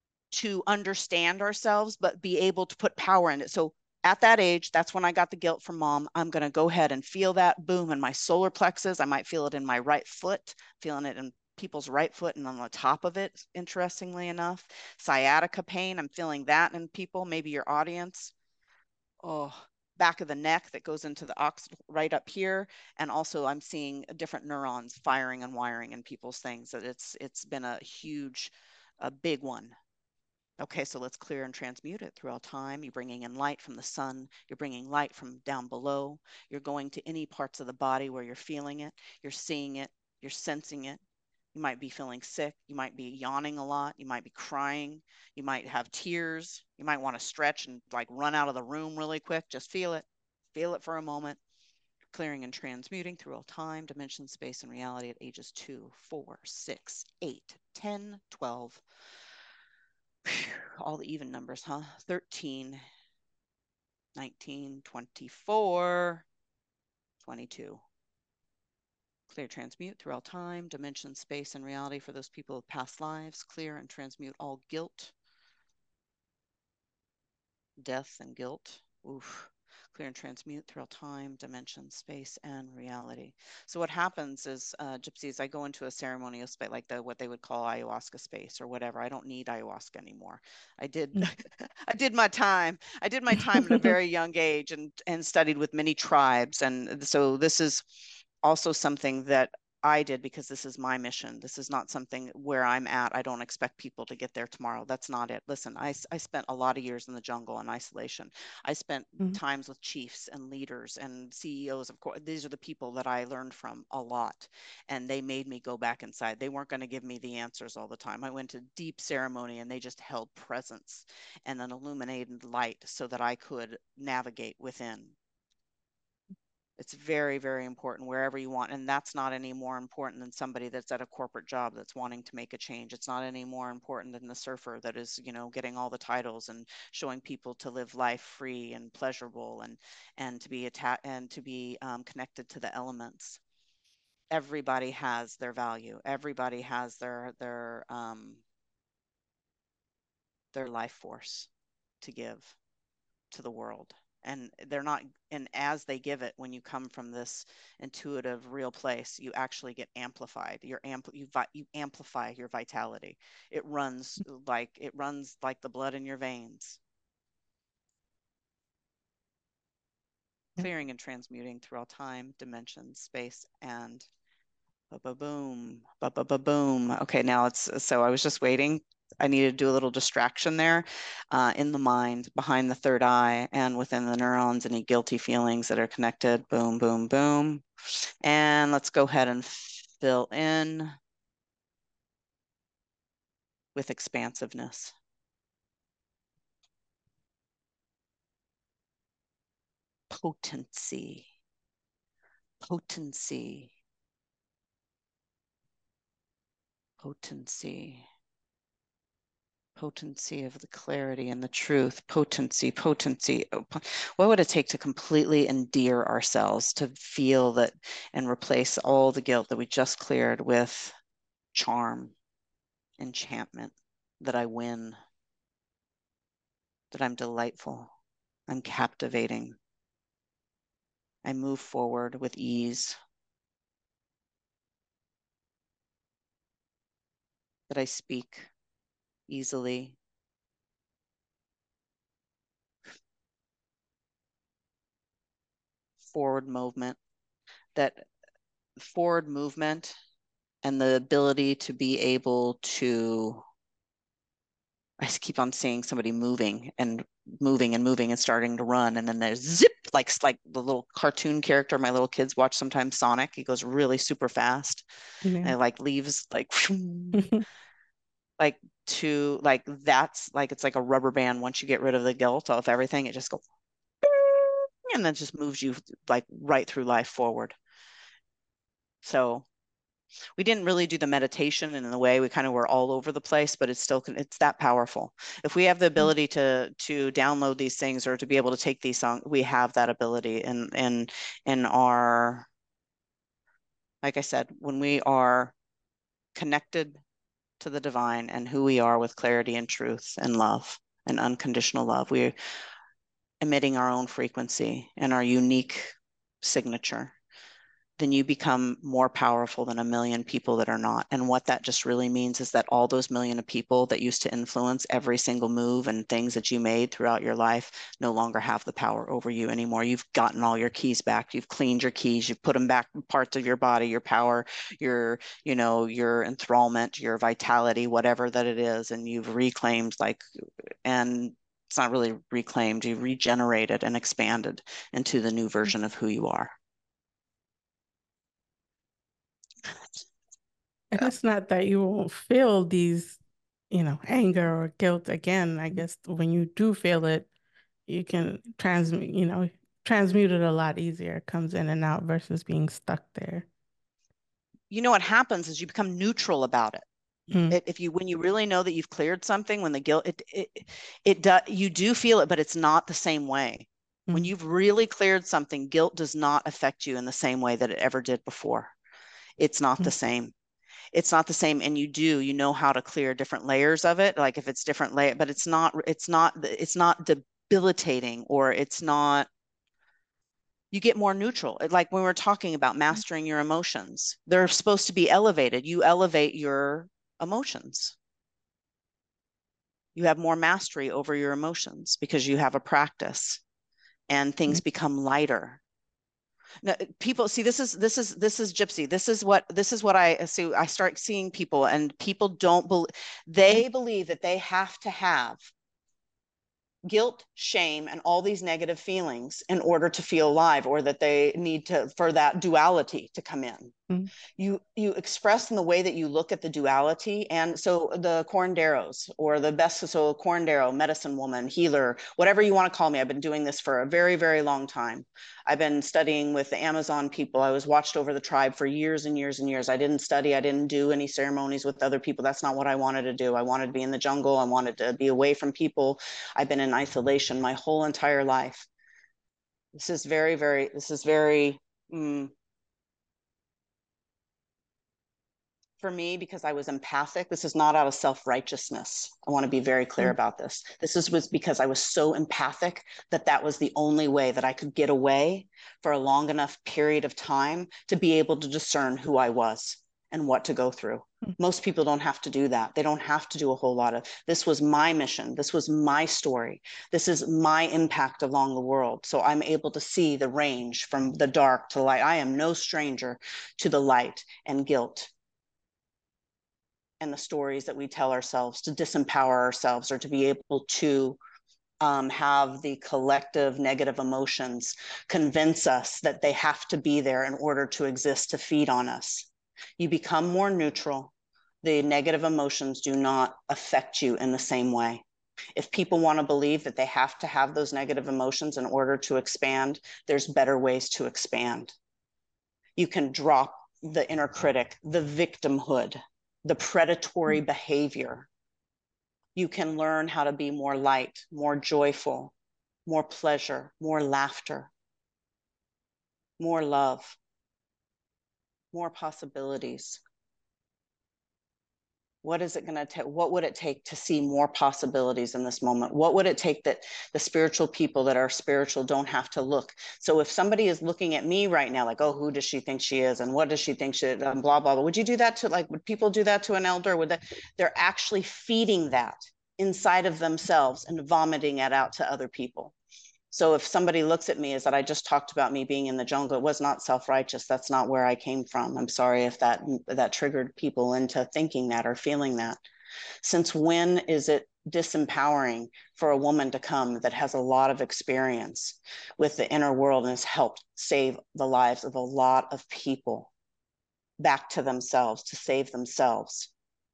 to understand ourselves, but be able to put power in it. So at that age, that's when I got the guilt from mom. I'm going to go ahead and feel that boom in my solar plexus. I might feel it in my right foot, feeling it in people's right foot and on the top of it, interestingly enough. Sciatica pain, I'm feeling that in people, maybe your audience. Oh, back of the neck that goes into the ox right up here. And also I'm seeing different neurons firing and wiring in people's things. That it's it's been a huge, a big one. Okay, so let's clear and transmute it throughout time. You're bringing in light from the sun. You're bringing light from down below. You're going to any parts of the body where you're feeling it. You're seeing it. You're sensing it. You might be feeling sick. You might be yawning a lot. You might be crying. You might have tears. You might want to stretch and like run out of the room really quick. Just feel it. Feel it for a moment. Clearing and transmuting through all time, dimension, space, and reality at ages two, four, six, eight, ten, twelve. All the even numbers, huh? thirteen, nineteen, twenty-four, twenty-two. Clear, transmute through all time, dimension, space, and reality for those people of past lives. Clear and transmute all guilt, death, and guilt. Oof. Clear and transmute through all time, dimension, space, and reality. So what happens is, uh, gypsies, I go into a ceremonial space, like the what they would call ayahuasca space or whatever. I don't need ayahuasca anymore. I did, I did my time. I did my time at a very young age and and studied with many tribes, and so this is also something that I did because this is my mission. This is not something where I'm at. I don't expect people to get there tomorrow. That's not it. Listen, I, I spent a lot of years in the jungle in isolation. I spent Mm-hmm. times with chiefs and leaders and C E Os. Of course, these are the people that I learned from a lot. And they made me go back inside. They weren't going to give me the answers all the time. I went to deep ceremony and they just held presence and an illuminated light so that I could navigate within. It's very, very important wherever you want. And that's not any more important than somebody that's at a corporate job that's wanting to make a change. It's not any more important than the surfer that is, you know, getting all the titles and showing people to live life free and pleasurable and and to be attached and to be um, connected to the elements. Everybody has their value. Everybody has their their um, their life force to give to the world. And they're not, and as they give it, when you come from this intuitive, real place, you actually get amplified. You're ampl you, you amplify your vitality. It runs like it runs like the blood in your veins. Clearing and transmuting through all time, dimension, space, and ba-ba-boom, ba-ba-ba-boom. Okay, now it's, so I was just waiting. I needed to do a little distraction there uh, in the mind, behind the third eye, and within the neurons, any guilty feelings that are connected. Boom, boom, boom. And let's go ahead and fill in with expansiveness. Potency. Potency. Potency. Potency of the clarity and the truth. Potency, potency. What would it take to completely endear ourselves, to feel that and replace all the guilt that we just cleared with charm, enchantment, that I win, that I'm delightful, I'm captivating, I move forward with ease, that I speak easily, forward movement, that forward movement and the ability to be able to, I keep on seeing somebody moving and moving and moving and starting to run, and then there's zip, like like the little cartoon character my little kids watch sometimes, Sonic. He goes really super fast, Yeah. and it like leaves like like to like that's like it's like a rubber band. Once you get rid of the guilt of everything, it just goes and then just moves you like right through life forward. So we didn't really do the meditation in the way, we kind of were all over the place, but it's still, it's that powerful. If we have the ability to to download these things or to be able to take these songs, we have that ability in in in our, like I said, when we are connected to the divine and who we are with clarity and truth and love and unconditional love, we're emitting our own frequency and our unique signature, then you become more powerful than a million people that are not. And what that just really means is that all those million of people that used to influence every single move and things that you made throughout your life no longer have the power over you anymore. You've gotten all your keys back. You've cleaned your keys. You've put them back in parts of your body, your power, your, you know, your enthrallment, your vitality, whatever that it is. And you've reclaimed like, and it's not really reclaimed, you regenerated and expanded into the new version of who you are. And it's not that you won't feel these, you know, anger or guilt again. I guess when you do feel it, you can transmute, you know, transmute it a lot easier. It comes in and out versus being stuck there. You know what happens is you become neutral about it. Mm. It, if you, when you really know that you've cleared something, when the guilt, it, it, it does, you do feel it, but it's not the same way. Mm. When you've really cleared something, guilt does not affect you in the same way that it ever did before. It's not Mm. the same. It's not the same. And you do, you know how to clear different layers of it. Like if it's different layer, but it's not, it's not, it's not debilitating, or it's not, you get more neutral. Like when we're talking about mastering your emotions, they're supposed to be elevated. You elevate your emotions. You have more mastery over your emotions because you have a practice, and things Mm. become lighter. Now, people see, this is this is this is Gypsy. This is what this is what I see. I start seeing people, and people don't believe, they believe that they have to have guilt, shame, and all these negative feelings in order to feel alive, or that they need to, for that duality to come in. Mm. You you express in the way that you look at the duality. And so the curanderos, or the best, so curandero, medicine woman, healer, whatever you want to call me. I've been doing this for a very, very long time. I've been studying with the Amazon people. I was watched over the tribe for years and years and years. I didn't study. I didn't do any ceremonies with other people. That's not what I wanted to do. I wanted to be in the jungle. I wanted to be away from people. I've been in isolation my whole entire life. This is very, very, this is very, mm, for me, because I was empathic, this is not out of self-righteousness. I want to be very clear Mm. about this. This is, was because I was so empathic that that was the only way that I could get away for a long enough period of time to be able to discern who I was and what to go through. Mm. Most people don't have to do that. They don't have to do a whole lot of, this was my mission. This was my story. This is my impact along the world. So I'm able to see the range from the dark to light. I am no stranger to the light and guilt and the stories that we tell ourselves to disempower ourselves, or to be able to um, have the collective negative emotions convince us that they have to be there in order to exist, to feed on us. You become more neutral. The negative emotions do not affect you in the same way. If people want to believe that they have to have those negative emotions in order to expand, there's better ways to expand. You can drop the inner critic, the victimhood, the predatory behavior. You can learn how to be more light, more joyful, more pleasure, more laughter, more love, more possibilities. What is it going to take? What would it take to see more possibilities in this moment? What would it take that the spiritual people that are spiritual don't have to look? So if somebody is looking at me right now, like, oh, who does she think she is? And what does she think she, um, blah, blah, blah. Would you do that to, like, would people do that to an elder? Would that, they're actually feeding that inside of themselves and vomiting it out to other people. So if somebody looks at me as that I just talked about me being in the jungle, it was not self-righteous. That's not where I came from. I'm sorry if that that triggered people into thinking that or feeling that. Since when is it disempowering for a woman to come that has a lot of experience with the inner world and has helped save the lives of a lot of people back to themselves, to save themselves?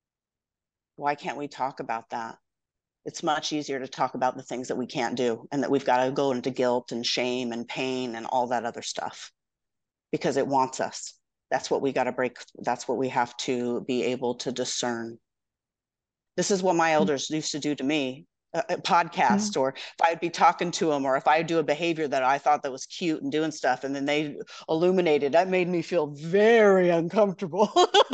Why can't we talk about that? It's much easier to talk about the things that we can't do and that we've got to go into guilt and shame and pain and all that other stuff because it wants us. That's what we got to break. That's what we have to be able to discern. This is what my elders used to do to me. A podcast, or if I'd be talking to them, or if I do a behavior that I thought that was cute and doing stuff, and then they illuminated, that made me feel very uncomfortable.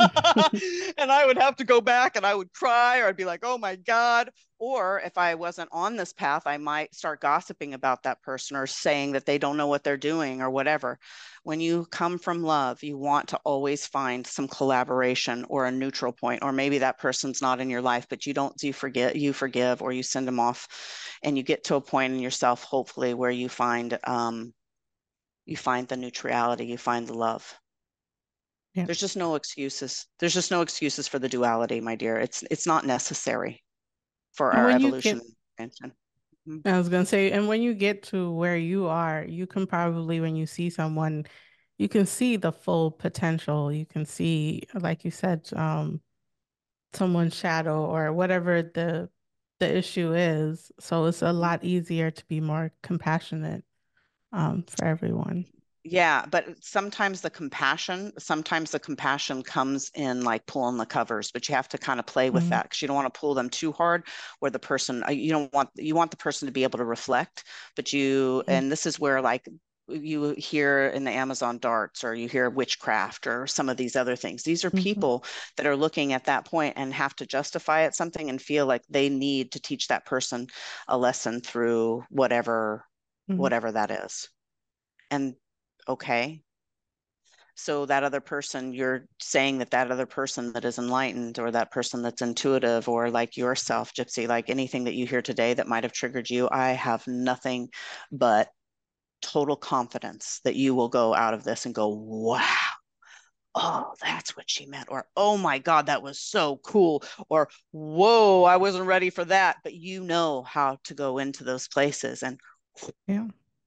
And I would have to go back and I would cry, or I'd be like, oh my God. Or if I wasn't on this path, I might start gossiping about that person or saying that they don't know what they're doing or whatever. When you come from love, you want to always find some collaboration or a neutral point, or maybe that person's not in your life, but you don't, you forget, you forgive, or you send them off, and you get to a point in yourself, hopefully, where you find, um, you find the neutrality, you find the love. Yeah. There's just no excuses. There's just no excuses for the duality, my dear. It's it's not necessary for And our when you evolution get, and expansion. Mhm. I was gonna say, and when you get to where you are, you can probably, when you see someone, you can see the full potential. You can see, like you said, um, someone's shadow or whatever the the issue is. So it's a lot easier to be more compassionate, um, for everyone. Yeah, but sometimes the compassion, sometimes the compassion comes in like pulling the covers, but you have to kind of play with Mm. that because you don't want to pull them too hard where the person, uh, you don't want, you want the person to be able to reflect, but you, Mm. and this is where like you hear in the Amazon darts, or you hear witchcraft or some of these other things. These are Mhm. people that are looking at that point and have to justify it something and feel like they need to teach that person a lesson through whatever, Mhm. whatever that is. And okay, so that other person, you're saying that that other person that is enlightened, or that person that's intuitive, or like yourself, Gypsy, like anything that you hear today that might have triggered you, I have nothing but total confidence that you will go out of this and go, wow, oh, that's what she meant. Or, oh my God, that was so cool. Or, whoa, I wasn't ready for that. But you know how to go into those places. And Yeah.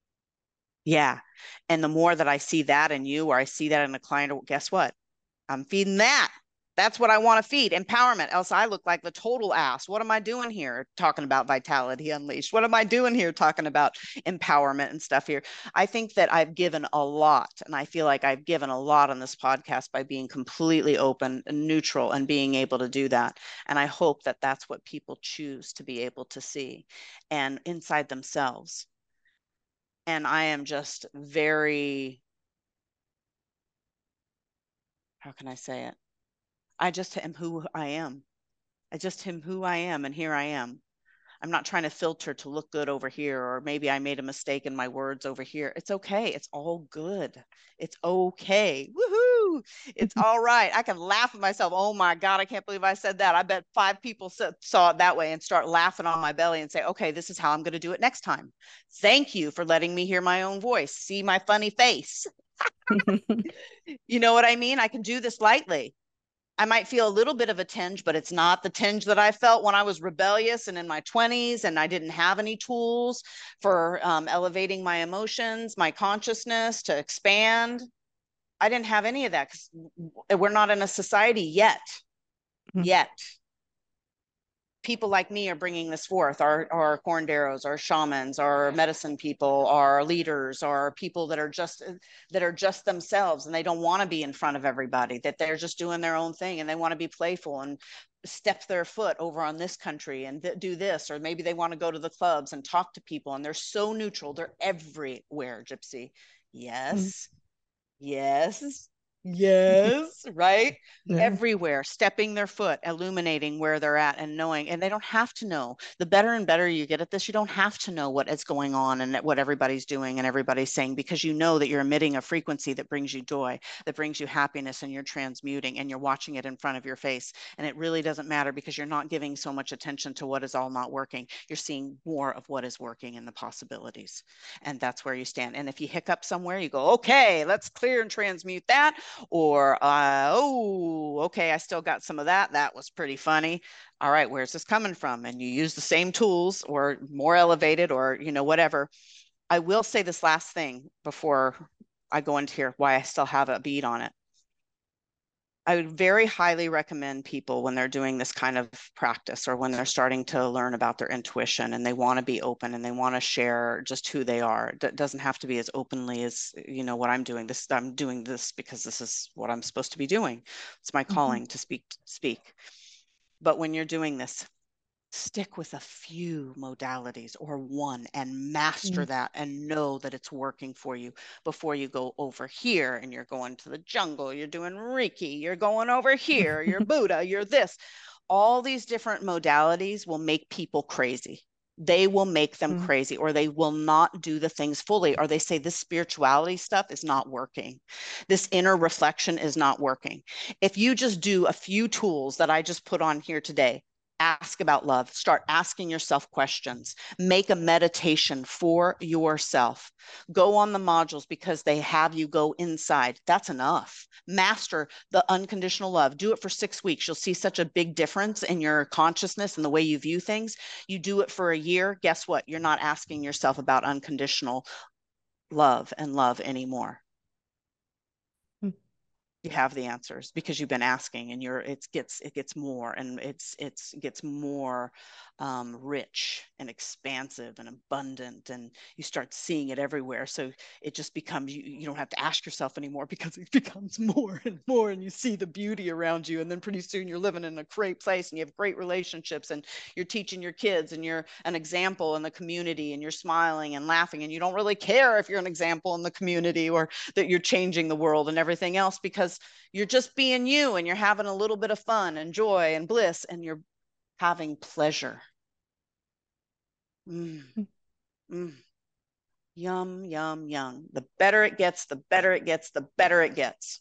yeah. And the more that I see that in you, or I see that in a client, guess what? I'm feeding that. That's what I want to feed, empowerment. Else I look like the total ass. What am I doing here talking about Vitality Unleashed? What am I doing here talking about empowerment and stuff here? I think that I've given a lot, and I feel like I've given a lot on this podcast by being completely open and neutral and being able to do that. And I hope that that's what people choose to be able to see and inside themselves. And I am just very, how can I say it? I just am who I am. I just am who I am, and here I am. I'm not trying to filter to look good over here, or maybe I made a mistake in my words over here. It's okay. It's all good. It's okay. Woohoo! It's all right. I can laugh at myself. Oh my God, I can't believe I said that. I bet five people saw it that way and start laughing on my belly and say, okay, this is how I'm going to do it next time. Thank you for letting me hear my own voice. See my funny face. You know what I mean? I can do this lightly. I might feel a little bit of a tinge, but it's not the tinge that I felt when I was rebellious and in my twenties and I didn't have any tools for um, elevating my emotions, my consciousness to expand. I didn't have any of that because we're not in a society yet, yet. People like me are bringing this forth, our, our curanderos, our shamans, our medicine people, our leaders, our people that are just that are just themselves, and they don't want to be in front of everybody, that they're just doing their own thing and they want to be playful and step their foot over on this country and th- do this, or maybe they want to go to the clubs and talk to people, and they're so neutral. They're everywhere, Gypsy. Yes. Yes. Yes, right? Yeah. Everywhere, stepping their foot, illuminating where they're at and knowing. And they don't have to know. The better and better you get at this, you don't have to know what is going on and what everybody's doing and everybody's saying, because you know that you're emitting a frequency that brings you joy, that brings you happiness, and you're transmuting and you're watching it in front of your face. And it really doesn't matter because you're not giving so much attention to what is all not working. You're seeing more of what is working and the possibilities. And that's where you stand. And if you hiccup somewhere, you go, okay, let's clear and transmute that. Or, uh, oh, okay, I still got some of that. That was pretty funny. All right, where's this coming from? And you use the same tools or more elevated or, you know, whatever. I will say this last thing before I go into here, why I still have a bead on it. I would very highly recommend people when they're doing this kind of practice or when they're starting to learn about their intuition and they want to be open and they want to share just who they are. It doesn't have to be as openly as, you know, what I'm doing. This, I'm doing this because this is what I'm supposed to be doing. It's my calling mm-hmm. to speak, speak. But when you're doing this, stick with a few modalities or one and master mm-hmm. that and know that it's working for you before you go over here and you're going to the jungle, you're doing Reiki, you're going over here, you're Buddha, you're this. All these different modalities will make people crazy. They will make them mm-hmm. crazy, or they will not do the things fully, or they say this spirituality stuff is not working. This inner reflection is not working. If you just do a few tools that I just put on here today, ask about love, start asking yourself questions, make a meditation for yourself, go on the modules because they have you go inside. That's enough. Master the unconditional love. Do it for six weeks. You'll see such a big difference in your consciousness and the way you view things. You do it for a year. Guess what? You're not asking yourself about unconditional love and love anymore. You have the answers because you've been asking, and you're it gets it gets more and it's it's it gets more um, rich and expansive and abundant, and you start seeing it everywhere. So it just becomes you, you don't have to ask yourself anymore because it becomes more and more, and you see the beauty around you, and then pretty soon you're living in a great place and you have great relationships and you're teaching your kids and you're an example in the community and you're smiling and laughing, and you don't really care if you're an example in the community or that you're changing the world and everything else, because you're just being you and you're having a little bit of fun and joy and bliss and you're having pleasure. Mm. Mm. Yum, yum, yum. The better it gets, the better it gets, the better it gets.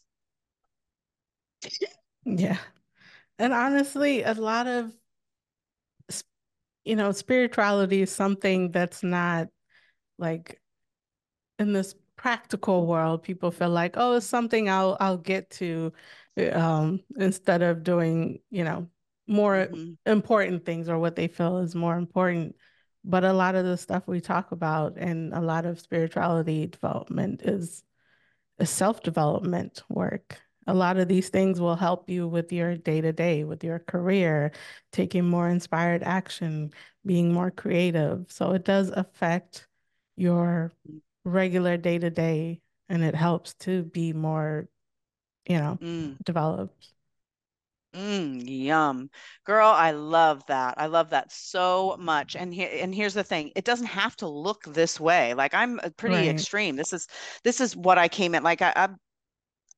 Yeah. And honestly, a lot of, you know, spirituality is something that's not like in this practical world, people feel like, oh, it's something I'll I'll get to um, instead of doing, you know, more mm-hmm. important things or what they feel is more important. But a lot of the stuff we talk about and a lot of spirituality development is, is self-development work. A lot of these things will help you with your day-to-day, with your career, taking more inspired action, being more creative. So it does affect your regular day-to-day, and it helps to be more, you know, mm. developed. Mm, yum. Girl, I love that. I love that so much. And here and here's the thing. It doesn't have to look this way. Like I'm pretty right. extreme. This is this is what I came at. Like I, I'm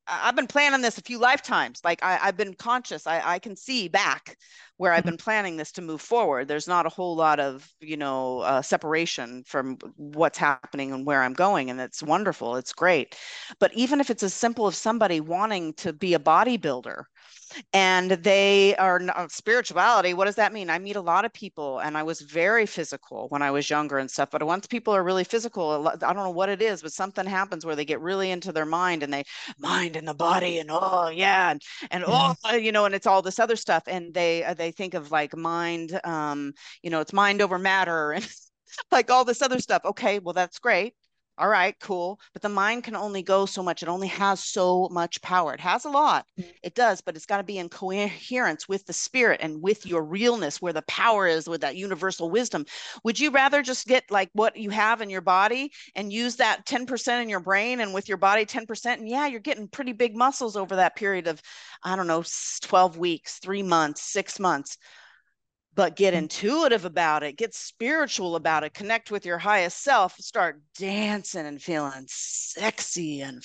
I've been planning this a few lifetimes. Like I, I've been conscious. I, I can see back where I've been planning this to move forward. There's not a whole lot of, you know, uh, separation from what's happening and where I'm going. And it's wonderful. It's great. But even if it's as simple as somebody wanting to be a bodybuilder, and they are not, spirituality, what does that mean? I meet a lot of people, and I was very physical when I was younger and stuff, but once people are really physical, I don't know what it is, but something happens where they get really into their mind, and they mind and the body, and oh yeah, and, and Yeah. oh, you know, and it's all this other stuff, and they uh, they think of like mind, um you know, it's mind over matter and like all this other stuff. Okay, well, that's great. All right, cool. But the mind can only go so much. It only has so much power. It has a lot. It does, but it's got to be in coherence with the spirit and with your realness, where the power is, with that universal wisdom. Would you rather just get like what you have in your body and use that ten percent in your brain and with your body ten percent? And yeah, you're getting pretty big muscles over that period of, I don't know, twelve weeks, three months, six months. But get intuitive about it, get spiritual about it, connect with your highest self, start dancing and feeling sexy and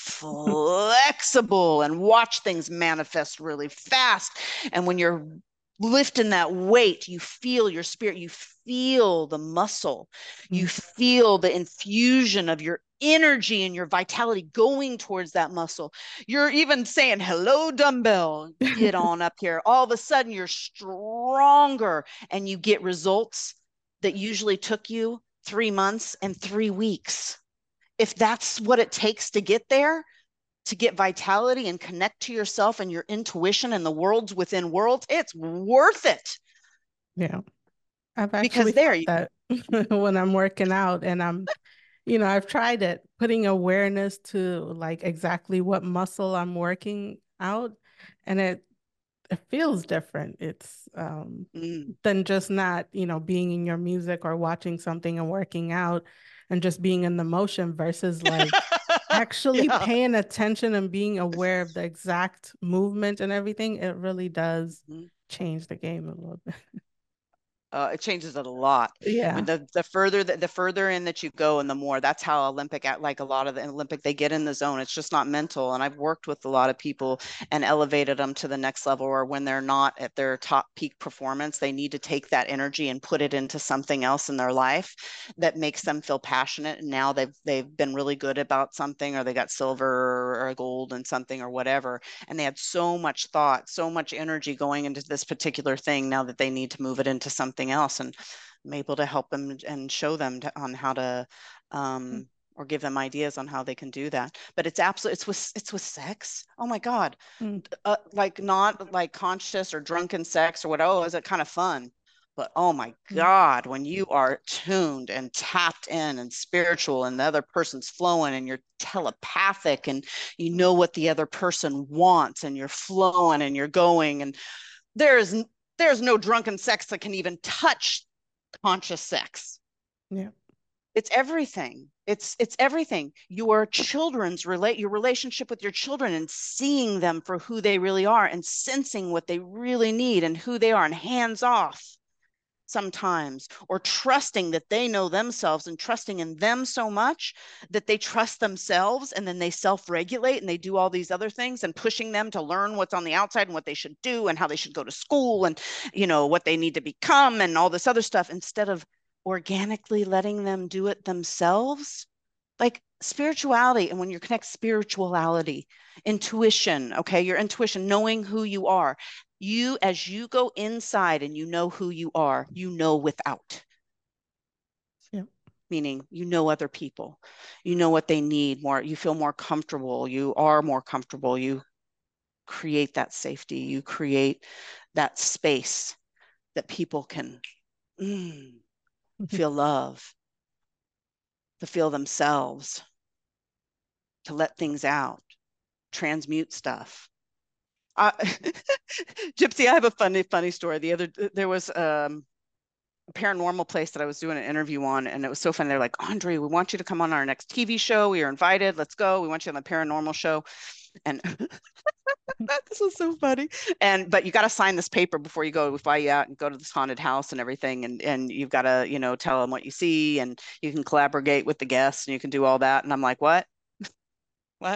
flexible, and watch things manifest really fast. And when you're lifting that weight, you feel your spirit, you feel the muscle, you feel the infusion of your energy and your vitality going towards that muscle. You're even saying, hello, dumbbell, get on up here. All of a sudden, you're stronger, and you get results that usually took you three months and three weeks. If that's what it takes to get there, to get vitality and connect to yourself and your intuition and the worlds within worlds, it's worth it. Yeah. I've actually Because there, felt that when I'm working out, and I'm, you know, I've tried it, putting awareness to like exactly what muscle I'm working out, and it it feels different. It's um mm. than just not, you know, being in your music or watching something and working out and just being in the motion versus like actually Yeah. paying attention and being aware of the exact movement and everything. It really does Mm-hmm. change the game a little bit. Uh, it changes it a lot. When Yeah. the the further the, the further in that you go, and the more, that's how Olympic, at like a lot of the Olympic, they get in the zone. It's just not mental. And I've worked with a lot of people and elevated them to the next level, or when they're not at their top peak performance, they need to take that energy and put it into something else in their life that makes them feel passionate. And now they've they've been really good about something, or they got silver or gold in something or whatever. And they had so much thought, so much energy going into this particular thing, now that they need to move it into something else. And I'm able to help them and show them to, on how to um or give them ideas on how they can do that. But it's absolutely, it's with it's with sex. Oh my God. Mm. Uh, like not like conscious or drunken sex or what. Oh, is it kind of fun? But oh my Mm. God, when you are tuned and tapped in and spiritual, and the other person's flowing, and you're telepathic, and you know what the other person wants, and you're flowing and you're going, and there is there's no drunken sex that can even touch conscious sex. Yeah. It's everything. It's it's everything. Your children's relate your relationship with your children, and seeing them for who they really are, and sensing what they really need and who they are, and hands off sometimes, or trusting that they know themselves, and trusting in them so much that they trust themselves, and then they self-regulate and they do all these other things, and pushing them to learn what's on the outside and what they should do and how they should go to school, and you know what they need to become and all this other stuff, instead of organically letting them do it themselves. Like spirituality, and when you connect spirituality, intuition, okay, your intuition, knowing who you are, you, as you go inside and you know who you are, you know without, Yeah. meaning you know other people, you know what they need more, you feel more comfortable, you are more comfortable, you create that safety, you create that space that people can mm, feel love, to feel themselves, to let things out, transmute stuff. Uh, Gypsy, I have a funny, funny story. The other, there was um, a paranormal place that I was doing an interview on, and it was so funny. They're like, Andre, we want you to come on our next T V show. We are invited. Let's go. We want you on the paranormal show. And this was so funny. And but you got to sign this paper before you go. We fly you out and go to this haunted house and everything. And and you've got to, you know, tell them what you see, and you can collaborate with the guests, and you can do all that. And I'm like, what? What?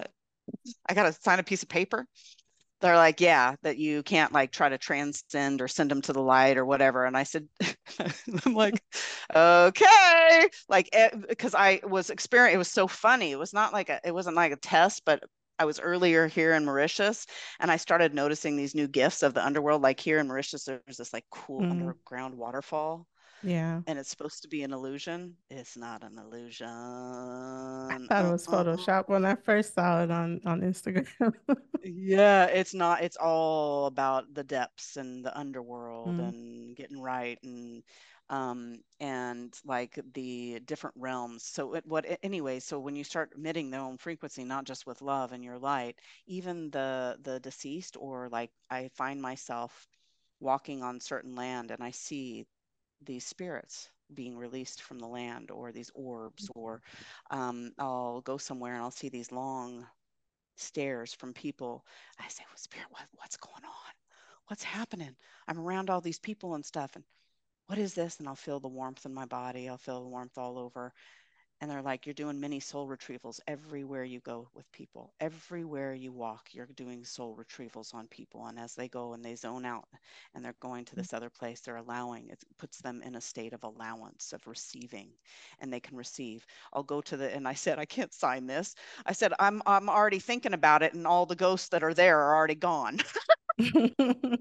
I got to sign a piece of paper. They're like, yeah, that you can't like try to transcend or send them to the light or whatever. And I said, I'm like, okay, like, because I was experiencing, it was so funny. It was not like a, it wasn't like a test, but I was earlier here in Mauritius and I started noticing these new gifts of the underworld. Like here in Mauritius, there's this like cool Mm, underground waterfall yeah. and it's supposed to be an illusion. It's not an illusion. I thought it was Uh-uh. Photoshop when I first saw it on on Instagram. Yeah, it's not, it's all about the depths and the underworld Mm, and getting right and um and like the different realms. So it, what anyway, so when you start emitting their own frequency, not just with love and your light, even the the deceased or like I find myself walking on certain land and I see these spirits being released from the land or these orbs or um I'll go somewhere and I'll see these long stares from people. I say, well, Spirit, what, what's going on? What's happening? I'm around all these people and stuff. And what is this? And I'll feel the warmth in my body. I'll feel the warmth all over. And they're like, you're doing mini soul retrievals everywhere you go with people. Everywhere you walk, you're doing soul retrievals on people. And as they go and they zone out and they're going to this other place, they're allowing, it puts them in a state of allowance, of receiving, and they can receive. I'll go to the, and I said, I can't sign this. I said, I'm, I'm already thinking about it, and all the ghosts that are there are already gone. mm.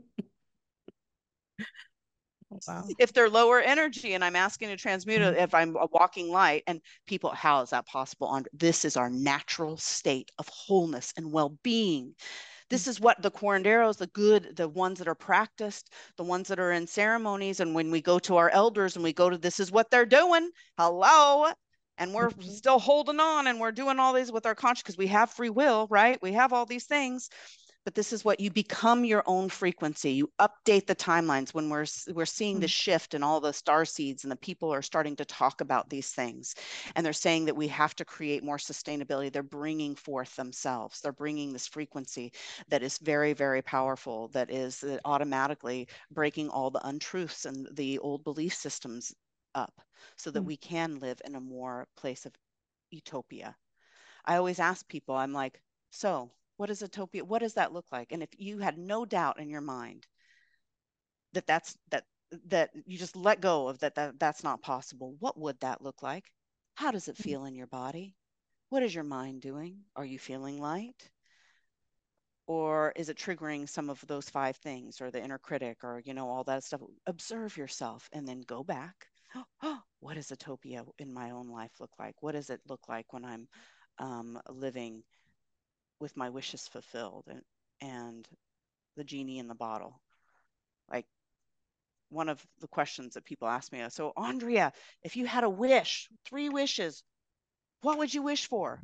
Wow. If they're lower energy and I'm asking to transmute it, Mm, if I'm a walking light, and people, how is that possible? On this is our natural state of wholeness and well-being. mm, This is what the curanderos, the good, the ones that are practiced, the ones that are in ceremonies, and when we go to our elders and we go to, this is what they're doing. Hello. And we're mhm, still holding on and we're doing all these with our conscience because we have free will, right? We have all these things, but this is what you become your own frequency. You update the timelines when we're we're seeing the mm, shift in all the star seeds and the people are starting to talk about these things, and they're saying that we have to create more sustainability. They're bringing forth themselves. They're bringing this frequency that is very, very powerful, that is uh, automatically breaking all the untruths and the old belief systems up so that mm, we can live in a more place of utopia. I always ask people, I'm like, so what is utopia? What does that look like? And if you had no doubt in your mind that that's that that you just let go of that, that that's not possible, what would that look like? How does it mm, feel in your body? What is your mind doing? Are you feeling light? Or is it triggering some of those five things or the inner critic or, you know, all that stuff? Observe yourself and then go back. What does utopia in my own life look like? What does it look like when I'm um, living with my wishes fulfilled and, and the genie in the bottle? Like one of the questions that people ask me, so Andrea, if you had a wish, three wishes, what would you wish for?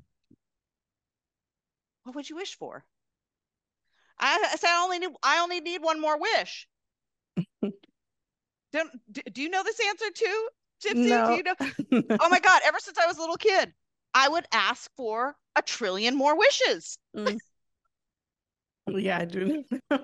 What would you wish for? I, I said, I only need, I only need one more wish. Don't, do, do you know this answer too, Gypsy? Do no. you know? Oh my God, ever since I was a little kid, I would ask for a trillion more wishes. Mm, yeah, I do. know.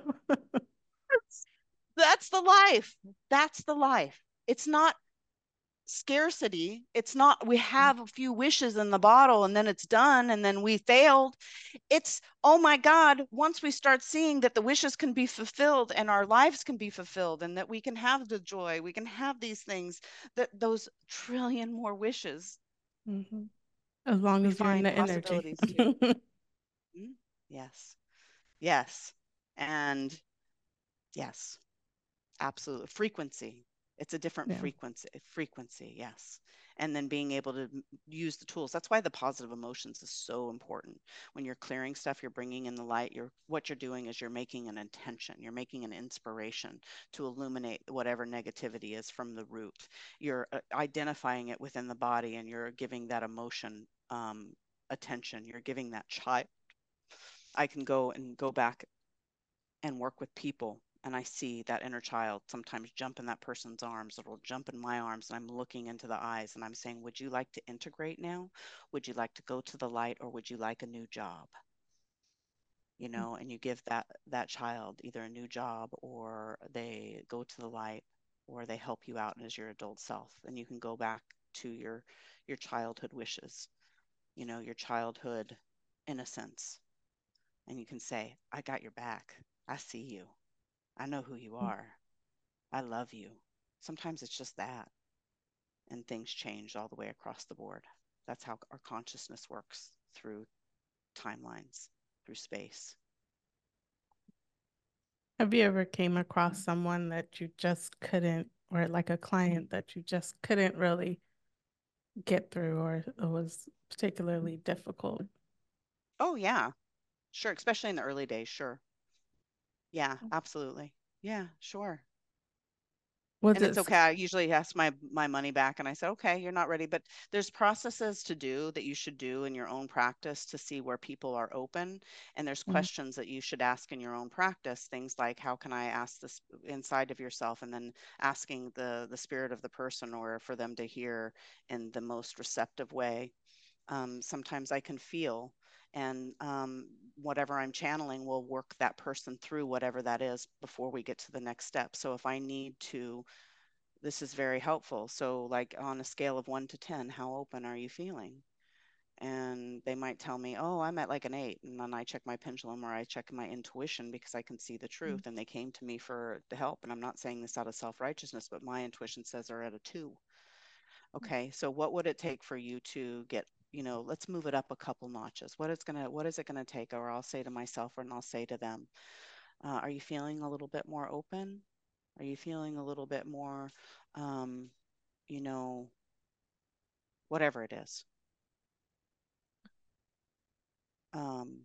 That's the life. That's the life. It's not scarcity. It's not we have a few wishes in the bottle and then it's done and then we failed. It's, oh my God, once we start seeing that the wishes can be fulfilled and our lives can be fulfilled and that we can have the joy, we can have these things, that those trillion more wishes, Mhm. As long we as you're in find the energy. possibilities too. Mm, yes. Yes. And yes. Absolutely. Frequency. It's a different Yeah. frequency. Frequency, yes. And then being able to use the tools. That's why the positive emotions is so important. When you're clearing stuff, you're bringing in the light. You're what you're doing is you're making an intention. You're making an inspiration to illuminate whatever negativity is from the root. You're uh, identifying it within the body, and you're giving that emotion um, attention. You're giving that child. I can go and go back and work with people and I see that inner child sometimes jump in that person's arms, it'll jump in my arms, and I'm looking into the eyes and I'm saying, would you like to integrate now? Would you like to go to the light, or would you like a new job? You know, and you give that that child either a new job, or they go to the light, or they help you out as your adult self, and you can go back to your your childhood wishes, you know, your childhood innocence, And you can say, I got your back. I see you. I know who you Mm. are. I love you. Sometimes it's just that. And things change all the way across the board. That's how our consciousness works through timelines, through space. Have you ever came across someone that you just couldn't, or like a client that you just couldn't really get through, or it was particularly difficult? Oh, yeah, sure. Especially in the early days. Sure. Yeah, absolutely. Yeah, sure. Was And it? it's okay. I usually ask my my money back and I said, okay, you're not ready. But there's processes to do that you should do in your own practice to see where people are open. And there's Mm, questions that you should ask in your own practice. Things like, how can I ask this inside of yourself? And then asking the the spirit of the person, or for them to hear in the most receptive way. Um, sometimes I can feel, and um, whatever I'm channeling will work that person through whatever that is before we get to the next step. So if I need to, this is very helpful. So, like on a scale of one to ten, how open are you feeling? And they might tell me, oh, I'm at like an eight. And then I check my pendulum or I check my intuition because I can see the mm, truth. And they came to me for the help. And I'm not saying this out of self righteousness, but my intuition says they're at a two. Okay. So, what would it take for you to get, you know, let's move it up a couple notches? What is going to, what is it going to take? Or I'll say to myself, or and I'll say to them, uh, are you feeling a little bit more open? Are you feeling a little bit more, um, you know, whatever it is. Um,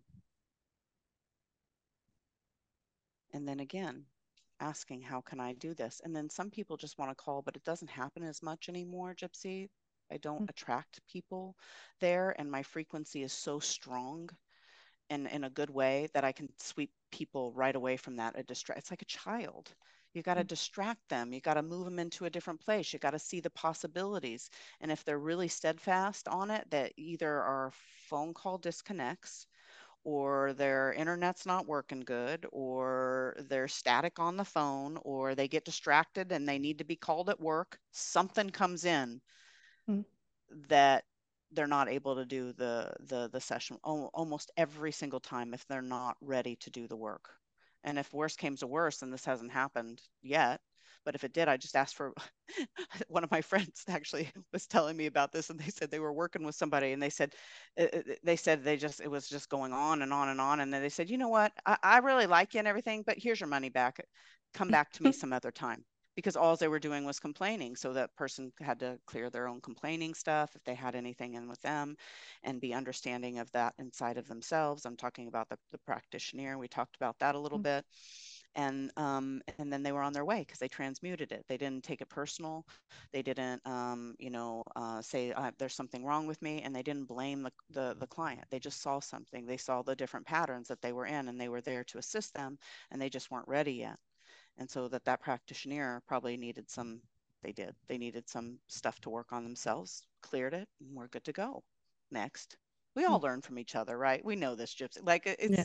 and then again, asking, how can I do this? And then some people just want to call, but it doesn't happen as much anymore, Gypsy. I don't mm, attract people there, and my frequency is so strong and in a good way that I can sweep people right away from that. A distract. It's like a child. You got to mm, distract them. You got to move them into a different place. You got to see the possibilities. And if they're really steadfast on it, that either our phone call disconnects, or their internet's not working good, or they're static on the phone, or they get distracted and they need to be called at work, something comes in mm, that they're not able to do the the the session almost every single time if they're not ready to do the work. And if worse came to worse, and this hasn't happened yet, but if it did, I just asked for one of my friends actually was telling me about this, and they said they were working with somebody, and they said uh, uh, they said they just it was just going on and on and on, and then they said, you know what, I, I really like you and everything, but here's your money back. Come back to me some other time, because all they were doing was complaining. So that person had to clear their own complaining stuff if they had anything in with them, and be understanding of that inside of themselves. I'm talking about the, the practitioner. We talked about that a little mm, bit. And um, and then they were on their way because they transmuted it. They didn't take it personal. They didn't, um, you know, uh, say uh, there's something wrong with me, and they didn't blame the, the the client. They just saw something. They saw the different patterns that they were in, and they were there to assist them, and they just weren't ready yet. And so that that practitioner probably needed some, they did, they needed some stuff to work on themselves, cleared it, and we're good to go. Next. We all mm. learn from each other, right? We know this, Gypsy. Like Yeah. it's